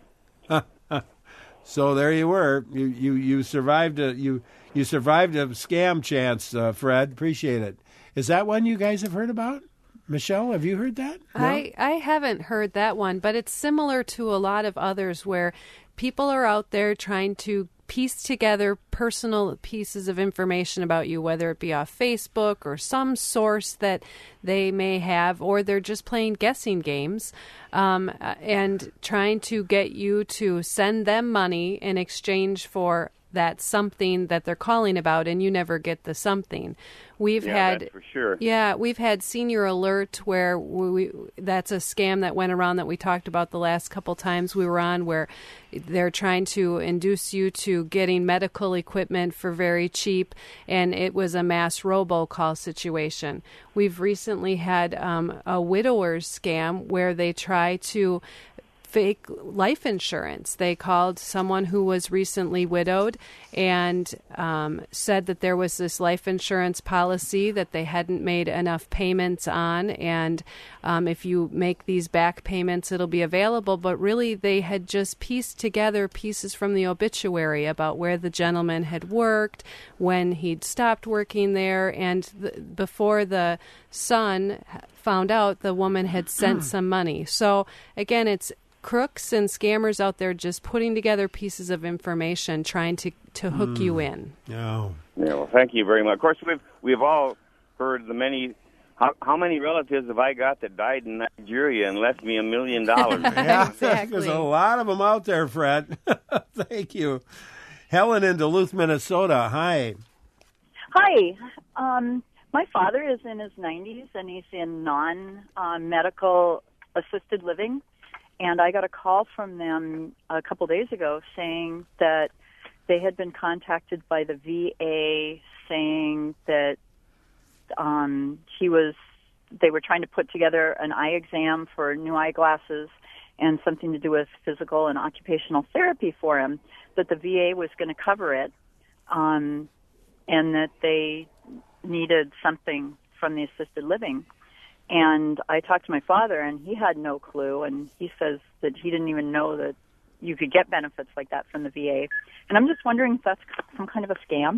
So there you were. You you, you survived a you you survived a scam chance, uh, Fred. Appreciate it. Is that one you guys have heard about? Michelle, have you heard that? No? I, I haven't heard that one, but it's similar to a lot of others where people are out there trying to piece together personal pieces of information about you, whether it be off Facebook or some source that they may have, or they're just playing guessing games um, and trying to get you to send them money in exchange for that something that they're calling about, and you never get the something. We've yeah, had, that's for sure. Yeah, we've had Senior Alert where we, that's a scam that went around that we talked about the last couple times we were on, where they're trying to induce you to getting medical equipment for very cheap, and it was a mass robocall situation. We've recently had um, a widower's scam where they try to fake life insurance. They called someone who was recently widowed and um, said that there was this life insurance policy that they hadn't made enough payments on, and um, if you make these back payments, it'll be available. But really, they had just pieced together pieces from the obituary about where the gentleman had worked, when he'd stopped working there, and th- before the son found out, the woman had sent some money. So again, it's crooks and scammers out there just putting together pieces of information, trying to, to hook mm. you in. Oh. Yeah, well, thank you very much. Of course, we've we've all heard the many How, how many relatives have I got that died in Nigeria and left me a million dollars? Yeah, there's a lot of them out there, Fred. Thank you. Helen in Duluth, Minnesota. Hi. Hi. Um, my father is in his nineties, and he's in non-medical uh, assisted living. And I got a call from them a couple days ago saying that they had been contacted by the V A saying that um, he was, they were trying to put together an eye exam for new eyeglasses and something to do with physical and occupational therapy for him, that the V A was going to cover it, um, and that they needed something from the assisted living. And I talked to my father, and he had no clue, and he says that he didn't even know that you could get benefits like that from the V A. And I'm just wondering if that's some kind of a scam.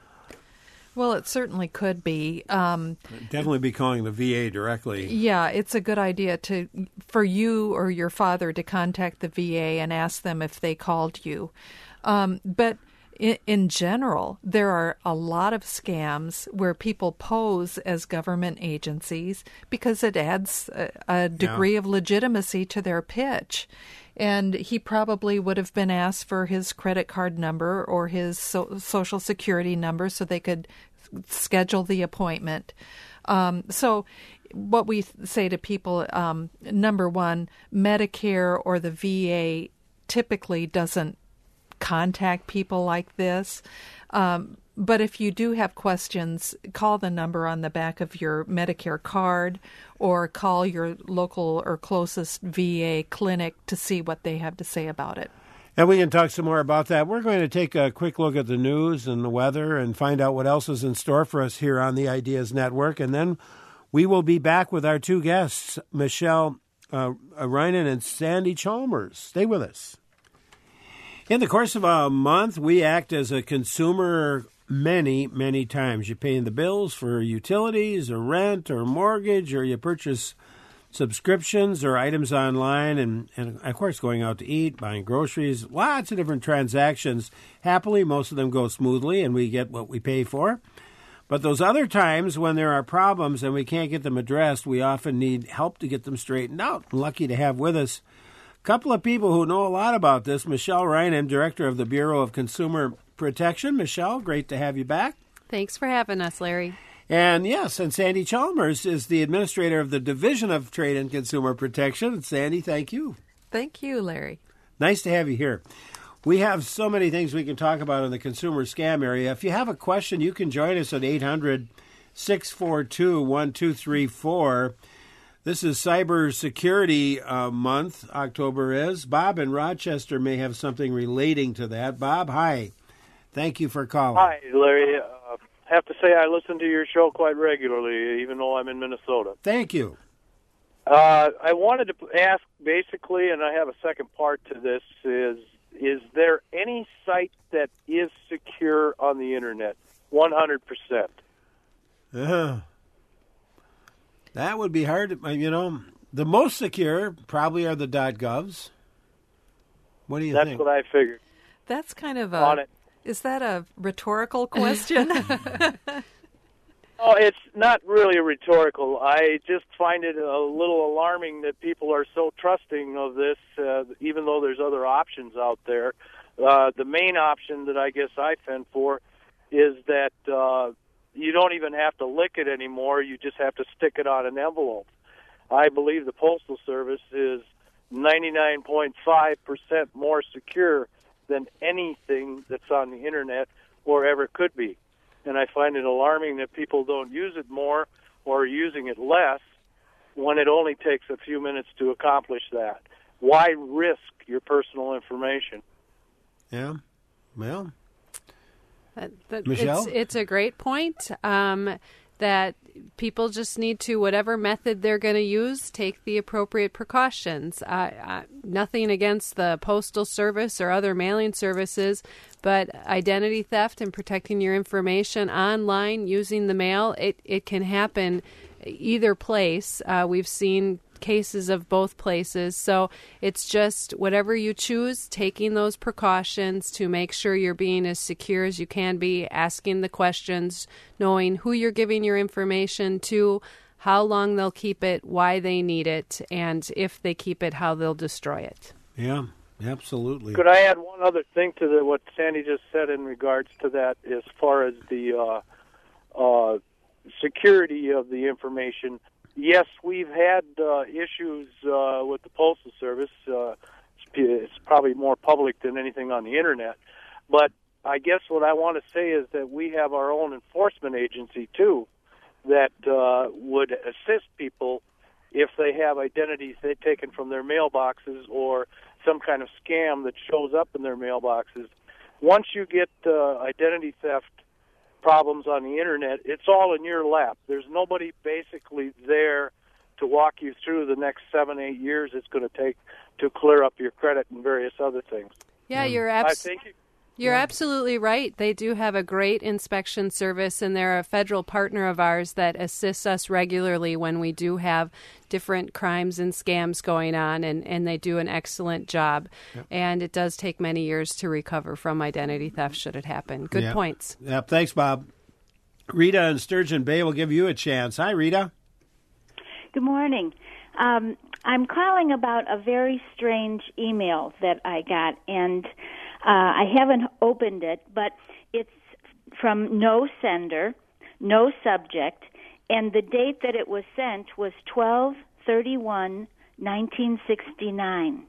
Well, it certainly could be. Um, Definitely be calling the V A directly. Yeah, it's a good idea to for you or your father to contact the V A and ask them if they called you. Um, but in, in general, there are a lot of scams where people pose as government agencies because it adds a, a degree yeah. of legitimacy to their pitch. And he probably would have been asked for his credit card number or his so- social security number so they could schedule the appointment. Um, so what we say to people, um, number one, Medicare or the V A typically doesn't contact people like this. Um, but if you do have questions, call the number on the back of your Medicare card or call your local or closest V A clinic to see what they have to say about it. And we can talk some more about that. We're going to take a quick look at the news and the weather and find out what else is in store for us here on the Ideas Network. And then we will be back with our two guests, Michelle uh, Reinen and Sandy Chalmers. Stay with us. In the course of a month, we act as a consumer many, many times. You're paying the bills for utilities or rent or mortgage, or you purchase subscriptions or items online, and, and of course going out to eat, buying groceries, lots of different transactions. Happily, most of them go smoothly and we get what we pay for. But those other times when there are problems and we can't get them addressed, we often need help to get them straightened out. I'm lucky to have with us a couple of people who know a lot about this. Michelle Reinen, Director of the Bureau of Consumer Protection. Michelle, great to have you back. Thanks for having us, Larry. And yes, and Sandy Chalmers is the Administrator of the Division of Trade and Consumer Protection. And Sandy, thank you. Thank you, Larry. Nice to have you here. We have so many things we can talk about in the consumer scam area. If you have a question, you can join us at eight hundred, six four two, one two three four. This is Cyber Security uh, Month, October is. Bob in Rochester may have something relating to that. Bob, hi. Thank you for calling. Hi, Larry. Uh, I have to say I listen to your show quite regularly, even though I'm in Minnesota. Thank you. Uh, I wanted to ask, basically, and I have a second part to this, is is there any site that is secure on the Internet, one hundred percent? Uh, that would be hard. To, you know, the most secure probably are the .govs. What do you That's think? That's what I figured. That's kind of on a... it. Is that a rhetorical question? Oh, it's not really rhetorical. I just find it a little alarming that people are so trusting of this, uh, even though there's other options out there. Uh, the main option that I guess I fend for is that uh, you don't even have to lick it anymore. You just have to stick it on an envelope. I believe the Postal Service is ninety-nine point five percent more secure than anything that's on the Internet or ever could be. And I find it alarming that people don't use it more or are using it less when it only takes a few minutes to accomplish that. Why risk your personal information? Yeah, well, Uh, but Michelle? It's, it's a great point um, that people just need to, whatever method they're going to use, take the appropriate precautions. Uh, uh, nothing against the Postal Service or other mailing services, but identity theft and protecting your information online using the mail, it, it can happen either place. Uh, we've seen cases of both places. So it's just whatever you choose, taking those precautions to make sure you're being as secure as you can be, asking the questions, knowing who you're giving your information to, how long they'll keep it, why they need it, and if they keep it, how they'll destroy it. Yeah, absolutely. Could I add one other thing to the, what Sandy just said in regards to that, as far as the uh, uh, security of the information? Yes, we've had uh, issues uh, with the Postal Service. Uh, it's probably more public than anything on the Internet. But I guess what I want to say is that we have our own enforcement agency, too, that uh, would assist people if they have identities they've taken from their mailboxes or some kind of scam that shows up in their mailboxes. Once you get uh, identity theft problems on the Internet, it's all in your lap. There's nobody basically there to walk you through the next seven, eight years it's going to take to clear up your credit and various other things. Yeah, you're abs- I think you- You're Yeah. absolutely right. They do have a great inspection service, and they're a federal partner of ours that assists us regularly when we do have different crimes and scams going on, and, and they do an excellent job. Yep. And it does take many years to recover from identity theft should it happen. Good Yeah. points. Yeah, thanks, Bob. Rita in Sturgeon Bay will give you a chance. Hi, Rita. Good morning. Um, I'm calling about a very strange email that I got, and uh, I haven't opened it, but it's from no sender, no subject, and the date that it was sent was twelve thirty-one nineteen sixty-nine.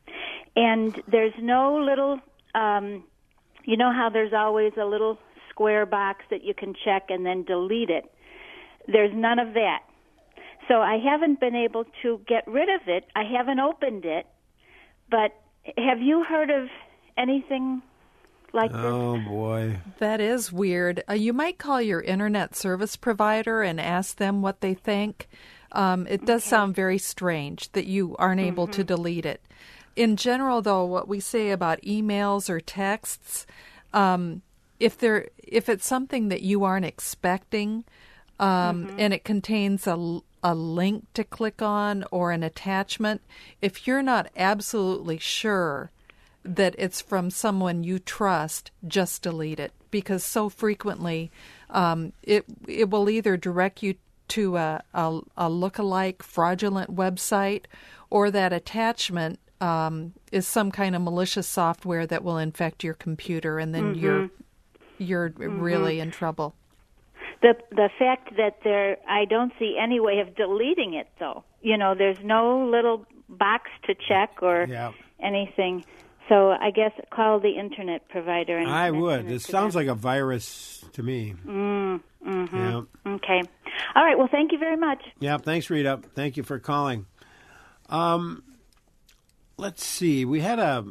And there's no little, um, you know how there's always a little square box that you can check and then delete it? There's none of that. So I haven't been able to get rid of it. I haven't opened it. But have you heard of anything like this? Oh, boy. That is weird. Uh, you might call your internet service provider and ask them what they think. Um, it does Okay. sound very strange that you aren't able Mhm. to delete it. In general, though, what we say about emails or texts, um, if they're if it's something that you aren't expecting, um, Mhm. and it contains a a link to click on or an attachment, if you're not absolutely sure that it's from someone you trust, just delete it, because so frequently um, it it will either direct you to a, a, a lookalike fraudulent website, or that attachment um, is some kind of malicious software that will infect your computer, and then Mhm. you're you're Mhm. really in trouble. The the fact that there, I don't see any way of deleting it, though. You know, there's no little box to check or Yeah. anything. So I guess call the internet provider. And I mention would. it It to sounds them. like a virus to me. Mm, mm-hmm. Yeah. Okay. All right. Well, thank you very much. Yeah, thanks, Rita. Thank you for calling. Um, let's see. We had a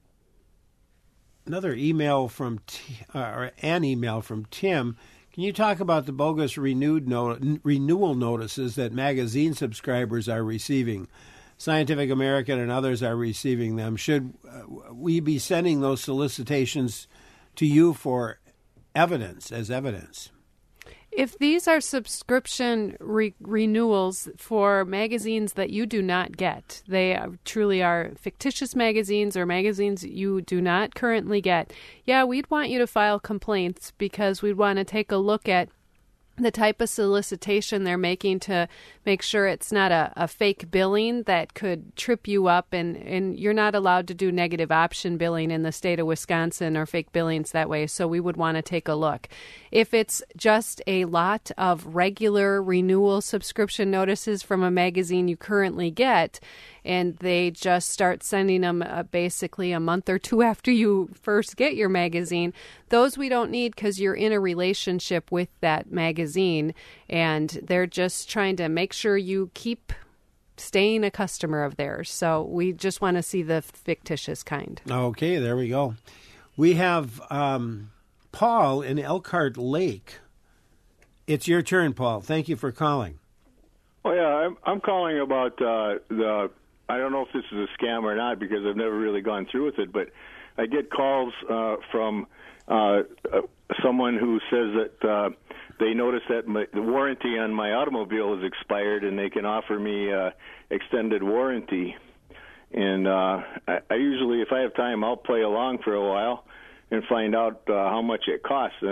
another email from T, uh, or an email from Tim. Can you talk about the bogus renewed no, renewal notices that magazine subscribers are receiving? Scientific American and others are receiving them. Should uh, we be sending those solicitations to you for evidence, as evidence? If these are subscription re- renewals for magazines that you do not get, they are, truly are fictitious magazines or magazines you do not currently get, yeah, we'd want you to file complaints, because we'd want to take a look at the type of solicitation they're making to make sure it's not a, a fake billing that could trip you up, and, and you're not allowed to do negative option billing in the state of Wisconsin or fake billings that way, so we would want to take a look. If it's just a lot of regular renewal subscription notices from a magazine you currently get, and they just start sending them uh, basically a month or two after you first get your magazine, those we don't need, because you're in a relationship with that magazine, and they're just trying to make sure you keep staying a customer of theirs. So we just want to see the fictitious kind. Okay, there we go. We have um, Paul in Elkhart Lake. It's your turn, Paul. Thank you for calling. Oh, yeah, I'm, I'm calling about uh, the, I don't know if this is a scam or not, because I've never really gone through with it, but I get calls uh, from uh, uh, someone who says that uh, they notice that my, the warranty on my automobile is expired, and they can offer me uh, extended warranty. And uh, I, I usually, if I have time, I'll play along for a while and find out uh, how much it costs. Uh,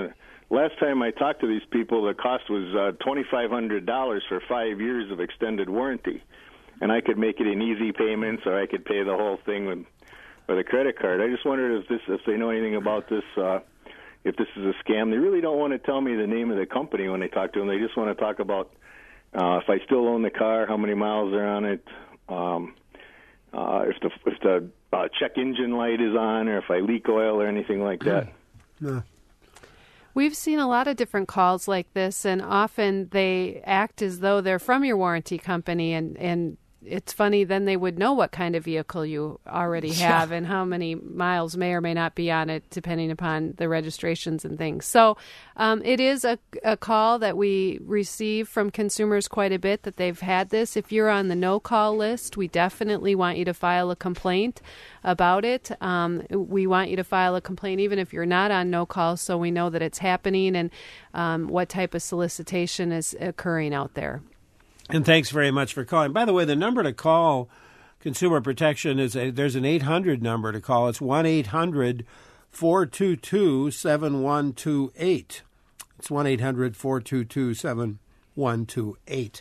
last time I talked to these people, the cost was uh, twenty-five hundred dollars for five years of extended warranty. And I could make it in easy payments, or I could pay the whole thing with, with a credit card. I just wondered if this, if they know anything about this, uh, if this is a scam. They really don't want to tell me the name of the company when they talk to them. They just want to talk about uh, if I still own the car, how many miles are on it, um, uh, if the if the uh, check engine light is on, or if I leak oil or anything like that. No. We've seen a lot of different calls like this, and often they act as though they're from your warranty company, and, and it's funny, then they would know what kind of vehicle you already have yeah. and how many miles may or may not be on it, depending upon the registrations and things. So um, it is a, a call that we receive from consumers quite a bit, that they've had this. If you're on the no-call list, we definitely want you to file a complaint about it. Um, we want you to file a complaint even if you're not on no-call, so we know that it's happening and um, what type of solicitation is occurring out there. And thanks very much for calling. By the way, the number to call Consumer Protection is a, there's an eight hundred number to call. It's one eight hundred four two two seven one two eight. It's one eight hundred four two two seven one two eight.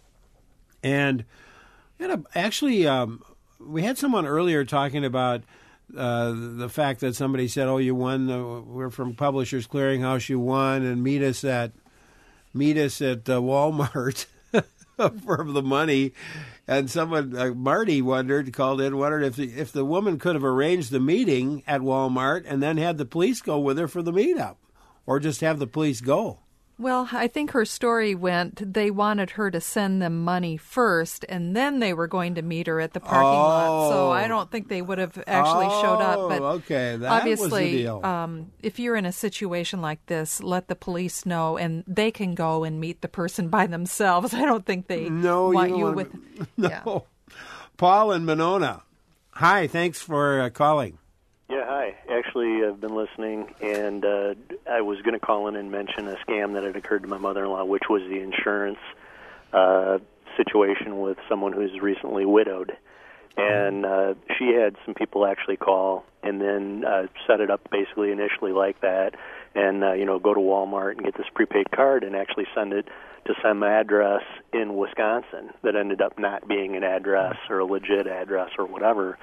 And you know, actually, um, we had someone earlier talking about uh, the fact that somebody said, "Oh, you won. Uh, we're from Publishers Clearinghouse. You won, and meet us at meet us at uh, Walmart." For the money, and someone, uh, Marty, wondered, called in, wondered if the, if the woman could have arranged the meeting at Walmart and then had the police go with her for the meetup, or just have the police go. Well, I think her story went, they wanted her to send them money first, and then they were going to meet her at the parking oh. lot. So I don't think they would have actually oh, showed up. But okay, that obviously, was the deal. Um, if you're in a situation like this, let the police know, and they can go and meet the person by themselves. I don't think they no, want you, you want with... to, no. Yeah. Paul in Monona. Hi, thanks for uh, calling. Yeah, hi. Actually, I've been listening, and uh, I was going to call in and mention a scam that had occurred to my mother-in-law, which was the insurance uh, situation with someone who's recently widowed. And uh, she had some people actually call and then uh, set it up basically initially like that, and, uh, you know, go to Walmart and get this prepaid card and actually send it to some address in Wisconsin that ended up not being an address or a legit address or whatever.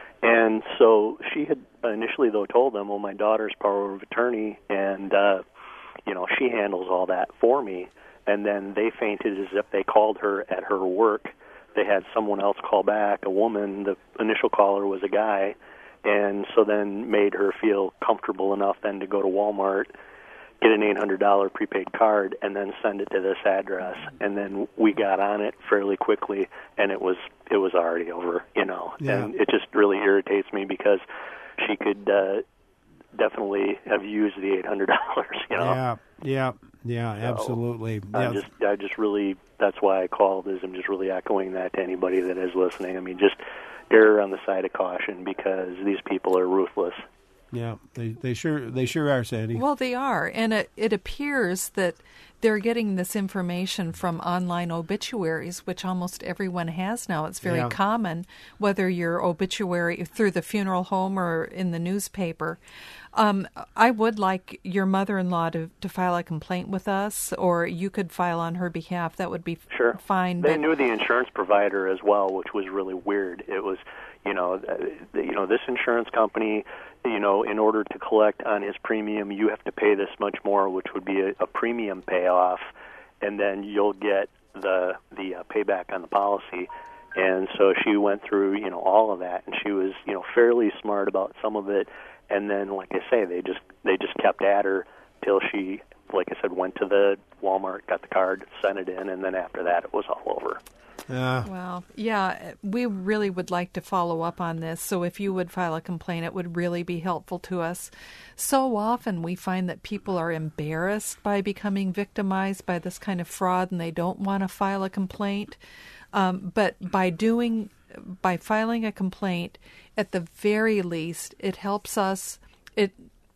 And so she had initially, though, told them, well, my daughter's power of attorney, and, uh, you know, she handles all that for me. And then they fainted as if they called her at her work. They had someone else call back, a woman. The initial caller was a guy. And so then made her feel comfortable enough then to go to Walmart, get an eight hundred dollars prepaid card, and then send it to this address. And then we got on it fairly quickly, and it was it was already over, you know. Yeah. And it just really irritates me because she could uh, definitely have used the eight hundred dollars, you know. Yeah, yeah, yeah, absolutely. So, yeah. I just, I just really, that's why I called, is I'm just really echoing that to anybody that is listening. I mean, just err on the side of caution because these people are ruthless. Yeah, they they sure they sure are, Sandy. Well, they are, and it, it appears that they're getting this information from online obituaries, which almost everyone has now. It's very Yeah. common, whether your obituary through the funeral home or in the newspaper. Um, I would like your mother-in-law to, to file a complaint with us, or you could file on her behalf. That would be Sure. fine. They but knew the insurance provider as well, which was really weird. It was, you know, uh, you know, this insurance company, you know, in order to collect on his premium, you have to pay this much more, which would be a, a premium payoff, and then you'll get the the uh, payback on the policy. And so she went through, you know, all of that, and she was, you know, fairly smart about some of it. And then, like I say, they just they just kept at her till she, like I said, went to the Walmart, got the card, sent it in, and then after that, it was all over. Yeah. Well, yeah, we really would like to follow up on this. So if you would file a complaint, it would really be helpful to us. So often we find that people are embarrassed by becoming victimized by this kind of fraud, and they don't want to file a complaint. Um, but by doing, by filing a complaint, at the very least, it helps us. It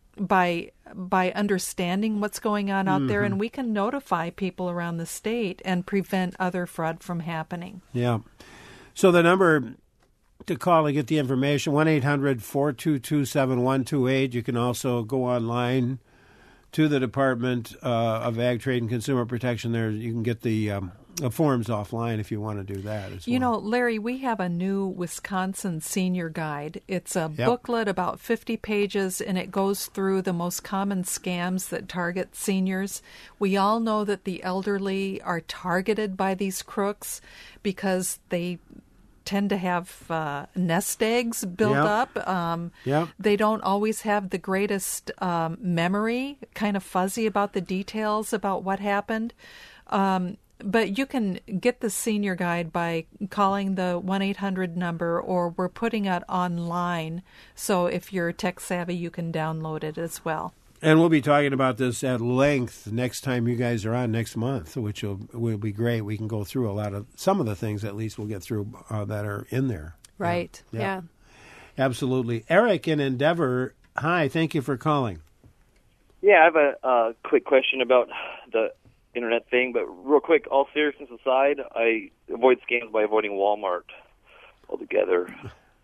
by by understanding what's going on out mm-hmm. there, and we can notify people around the state and prevent other fraud from happening. Yeah. So the number to call to get the information, one eight hundred four two two seven one two eight. You can also go online to the Department uh, of Ag, Trade, and Consumer Protection. There, you can get the, um, the forms offline if you want to do that as You well. know, Larry, we have a new Wisconsin senior guide. It's a Yep. booklet about fifty pages, and it goes through the most common scams that target seniors. We all know that the elderly are targeted by these crooks because they tend to have uh, nest eggs build Yep. up. Um, Yep. They don't always have the greatest um, memory, kind of fuzzy about the details about what happened. Um, but you can get the senior guide by calling the one eight hundred number, or we're putting it online. So if you're tech savvy, you can download it as well. And we'll be talking about this at length next time you guys are on next month, which will, will be great. We can go through a lot of, some of the things at least we'll get through uh, that are in there. Right. Yeah. yeah. Absolutely. Eric in Endeavor, hi, thank you for calling. Yeah, I have a uh, quick question about the internet thing, but real quick, all seriousness aside, I avoid scams by avoiding Walmart altogether.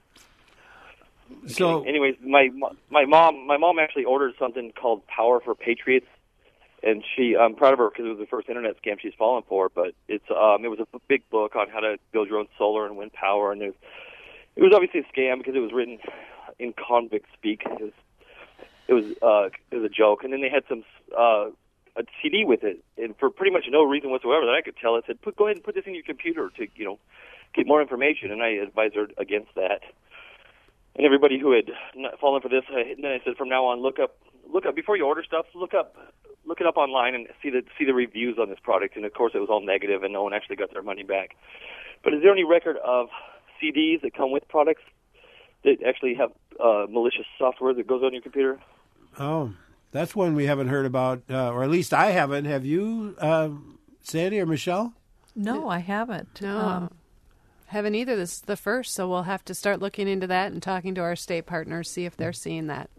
So, anyways, my my mom my mom actually ordered something called Power for Patriots, and she I'm proud of her because it was the first internet scam she's fallen for. But it's um it was a big book on how to build your own solar and wind power, and it was, it was obviously a scam because it was written in convict speak. It was it was uh it was a joke, and then they had some uh a C D with it, and for pretty much no reason whatsoever that I could tell, it said, "Put go ahead and put this in your computer to you know get more information," and I advised her against that. And everybody who had not fallen for this, I, then I said, from now on, look up, look up before you order stuff. Look up, look it up online and see the see the reviews on this product. And of course, it was all negative, and no one actually got their money back. But is there any record of C Ds that come with products that actually have uh, malicious software that goes on your computer? Oh, that's one we haven't heard about, uh, or at least I haven't. Have you, uh, Sandy or Michelle? No, I haven't. No. Um, Haven't either. This is the first, so we'll have to start looking into that and talking to our state partners, see if they're seeing that.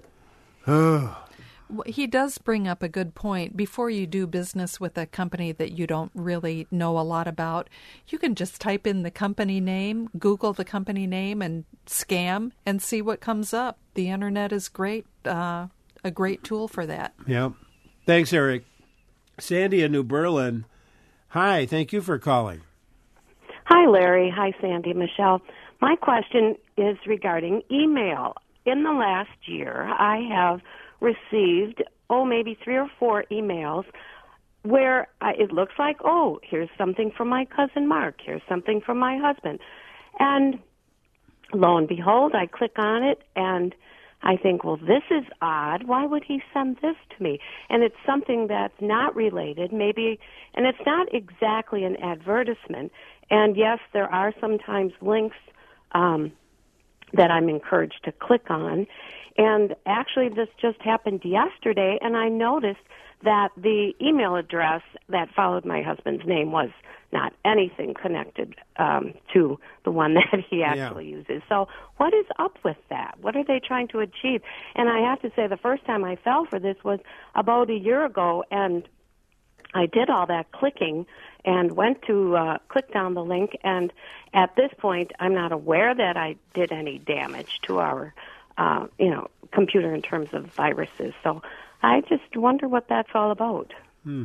He does bring up a good point. Before you do business with a company that you don't really know a lot about, you can just type in the company name, Google the company name, and scam and see what comes up. The internet is great, uh, a great tool for that. Yeah. Thanks, Eric. Sandy in New Berlin, hi, thank you for calling. Hi, Larry. Hi, Sandy. Michelle. My question is regarding email. In the last year, I have received, oh, maybe three or four emails where I, it looks like, oh, here's something from my cousin Mark. Here's something from my husband. And lo and behold, I click on it, and I think, well, this is odd. Why would he send this to me? And it's something that's not related, maybe, and it's not exactly an advertisement. And yes, there are sometimes links um, that I'm encouraged to click on. And actually, this just happened yesterday, and I noticed that the email address that followed my husband's name was not anything connected um, to the one that he actually yeah. uses. So what is up with that? What are they trying to achieve? And I have to say, the first time I fell for this was about a year ago, and I did all that clicking and went to uh, click down the link, and at this point, I'm not aware that I did any damage to our, uh, you know, computer in terms of viruses. So I just wonder what that's all about. Hmm.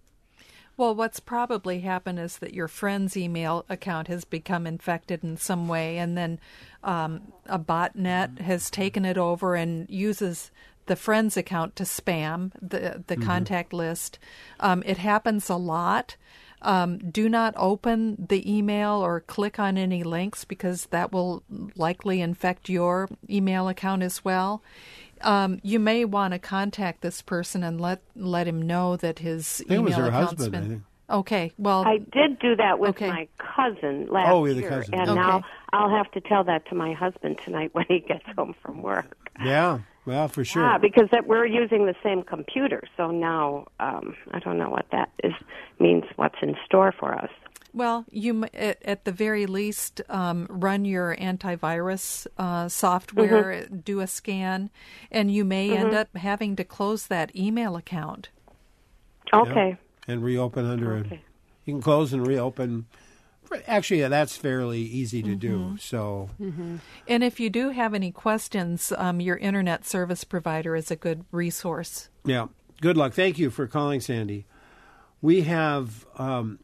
Well, what's probably happened is that your friend's email account has become infected in some way, and then um, a botnet has taken it over and uses the friend's account to spam the the mm-hmm. contact list. Um, it happens a lot. Um, do not open the email or click on any links because that will likely infect your email account as well. Um, you may want to contact this person and let let him know that his it email was her account's husband, been. I think. Okay, well, I did do that with okay. my cousin last oh, the year, cousin. and okay. now I'll have to tell that to my husband tonight when he gets home from work. Yeah, well, for sure. Yeah, because that we're using the same computer, so now um, I don't know what that is means. What's in store for us? Well, you at, at the very least um, run your antivirus uh, software, mm-hmm. do a scan, and you may mm-hmm. end up having to close that email account. Okay. Yep. And reopen under okay. it. You can close and reopen. Actually, yeah, that's fairly easy to mm-hmm. do. So, mm-hmm. And if you do have any questions, um, your internet service provider is a good resource. Yeah. Good luck. Thank you for calling, Sandy. We have um,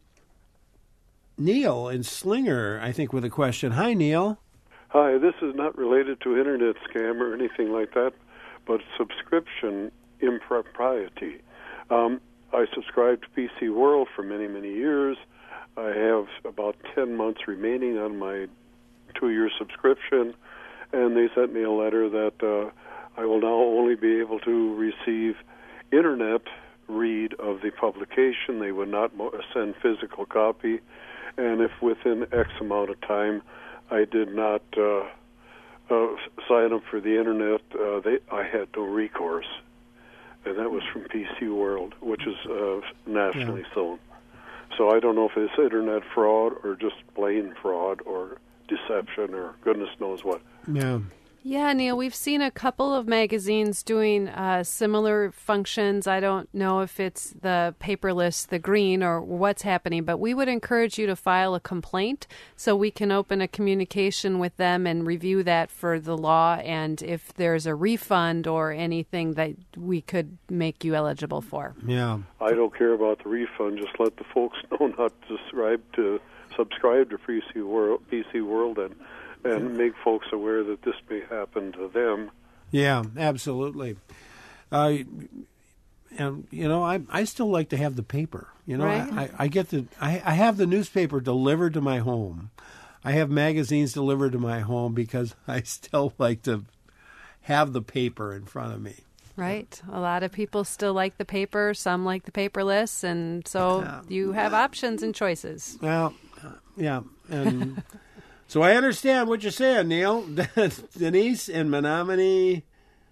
Neil in Slinger, I think, with a question. Hi, Neil. Hi, this is not related to internet scam or anything like that, but subscription impropriety. Um, I subscribed to P C World for many, many years. I have about ten months remaining on my two-year subscription, and they sent me a letter that uh, I will now only be able to receive internet read of the publication. They would not mo- send physical copy, and if within X amount of time I did not uh, uh, sign up for the internet, uh, they, I had no recourse. And that was from P C World, which is uh, nationally yeah. sold. So I don't know if it's internet fraud or just plain fraud or deception or goodness knows what. Yeah. Yeah, Neil, we've seen a couple of magazines doing uh, similar functions. I don't know if it's the paperless, the green, or what's happening, but we would encourage you to file a complaint so we can open a communication with them and review that for the law, and if there's a refund or anything that we could make you eligible for. Yeah. I don't care about the refund. Just let the folks know not to subscribe to, subscribe to P C World, P C World and and make folks aware that this may happen to them. Yeah, absolutely. Uh, and you know, I I still like to have the paper. You know, right. I, I get the I, I have the newspaper delivered to my home. I have magazines delivered to my home because I still like to have the paper in front of me. Right. A lot of people still like the paper. Some like the paperless, and so yeah. you have options and choices. Well, uh, yeah, and. So I understand what you're saying, Neil. Denise in Menominee.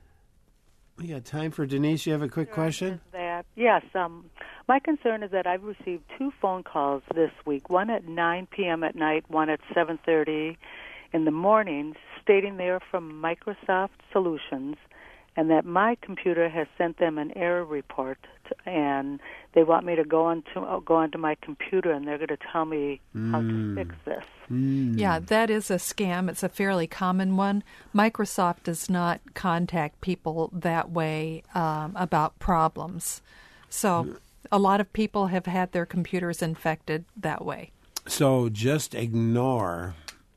We got time for Denise. You have a quick sure, question? That yes. Um, my concern is that I've received two phone calls this week. One at nine p.m. at night, one at seven thirty in the morning, stating they are from Microsoft Solutions, and that my computer has sent them an error report, to, and they want me to go onto uh, go onto my computer, and they're going to tell me mm. how to fix this. Mm. Yeah, that is a scam. It's a fairly common one. Microsoft does not contact people that way um, about problems. So a lot of people have had their computers infected that way. So just ignore.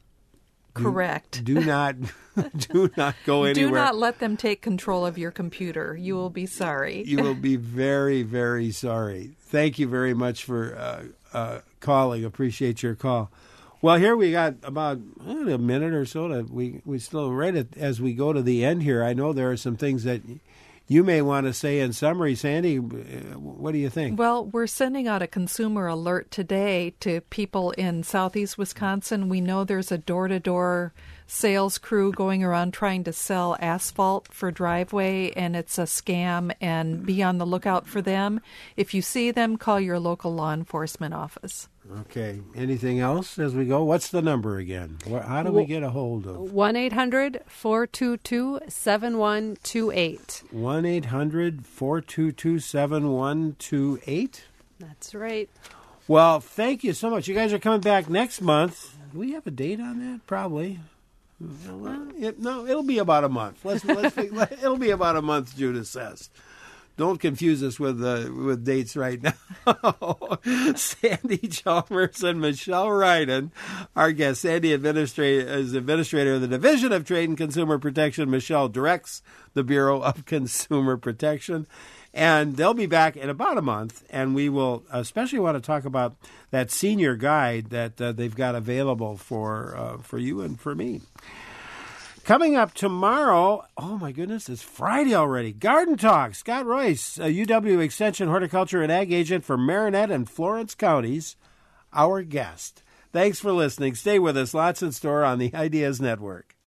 Correct. Do, do not do not go anywhere. Do not let them take control of your computer. You will be sorry. You will be very, very sorry. Thank you very much for uh, uh, calling. Appreciate your call. Well, here we got about uh, a minute or so. To, we we still right at, as we go to the end here. I know there are some things that you may want to say in summary. Sandy, what do you think? Well, we're sending out a consumer alert today to people in southeast Wisconsin. We know there's a door-to-door sales crew going around trying to sell asphalt for driveway, and it's a scam, and be on the lookout for them. If you see them, call your local law enforcement office. Okay. Anything else as we go? What's the number again? How do we get a hold of? one eight hundred four two two seven one two eight. one eight hundred four two two seven one two eight? That's right. Well, thank you so much. You guys are coming back next month. Do we have a date on that? Probably. Well, it, no, it'll be about a month. Let's, let's it'll be about a month, Judas says. Don't confuse us with uh, with dates right now. Sandy Chalmers and Michelle Ryden, our guest. Sandy administrator, is administrator of the Division of Trade and Consumer Protection. Michelle directs the Bureau of Consumer Protection. And they'll be back in about a month, and we will especially want to talk about that senior guide that uh, they've got available for uh, for you and for me. Coming up tomorrow, oh my goodness, it's Friday already. Garden Talk. Scott Royce, a U W Extension Horticulture and Ag Agent for Marinette and Florence counties, our guest. Thanks for listening. Stay with us. Lots in store on the Ideas Network.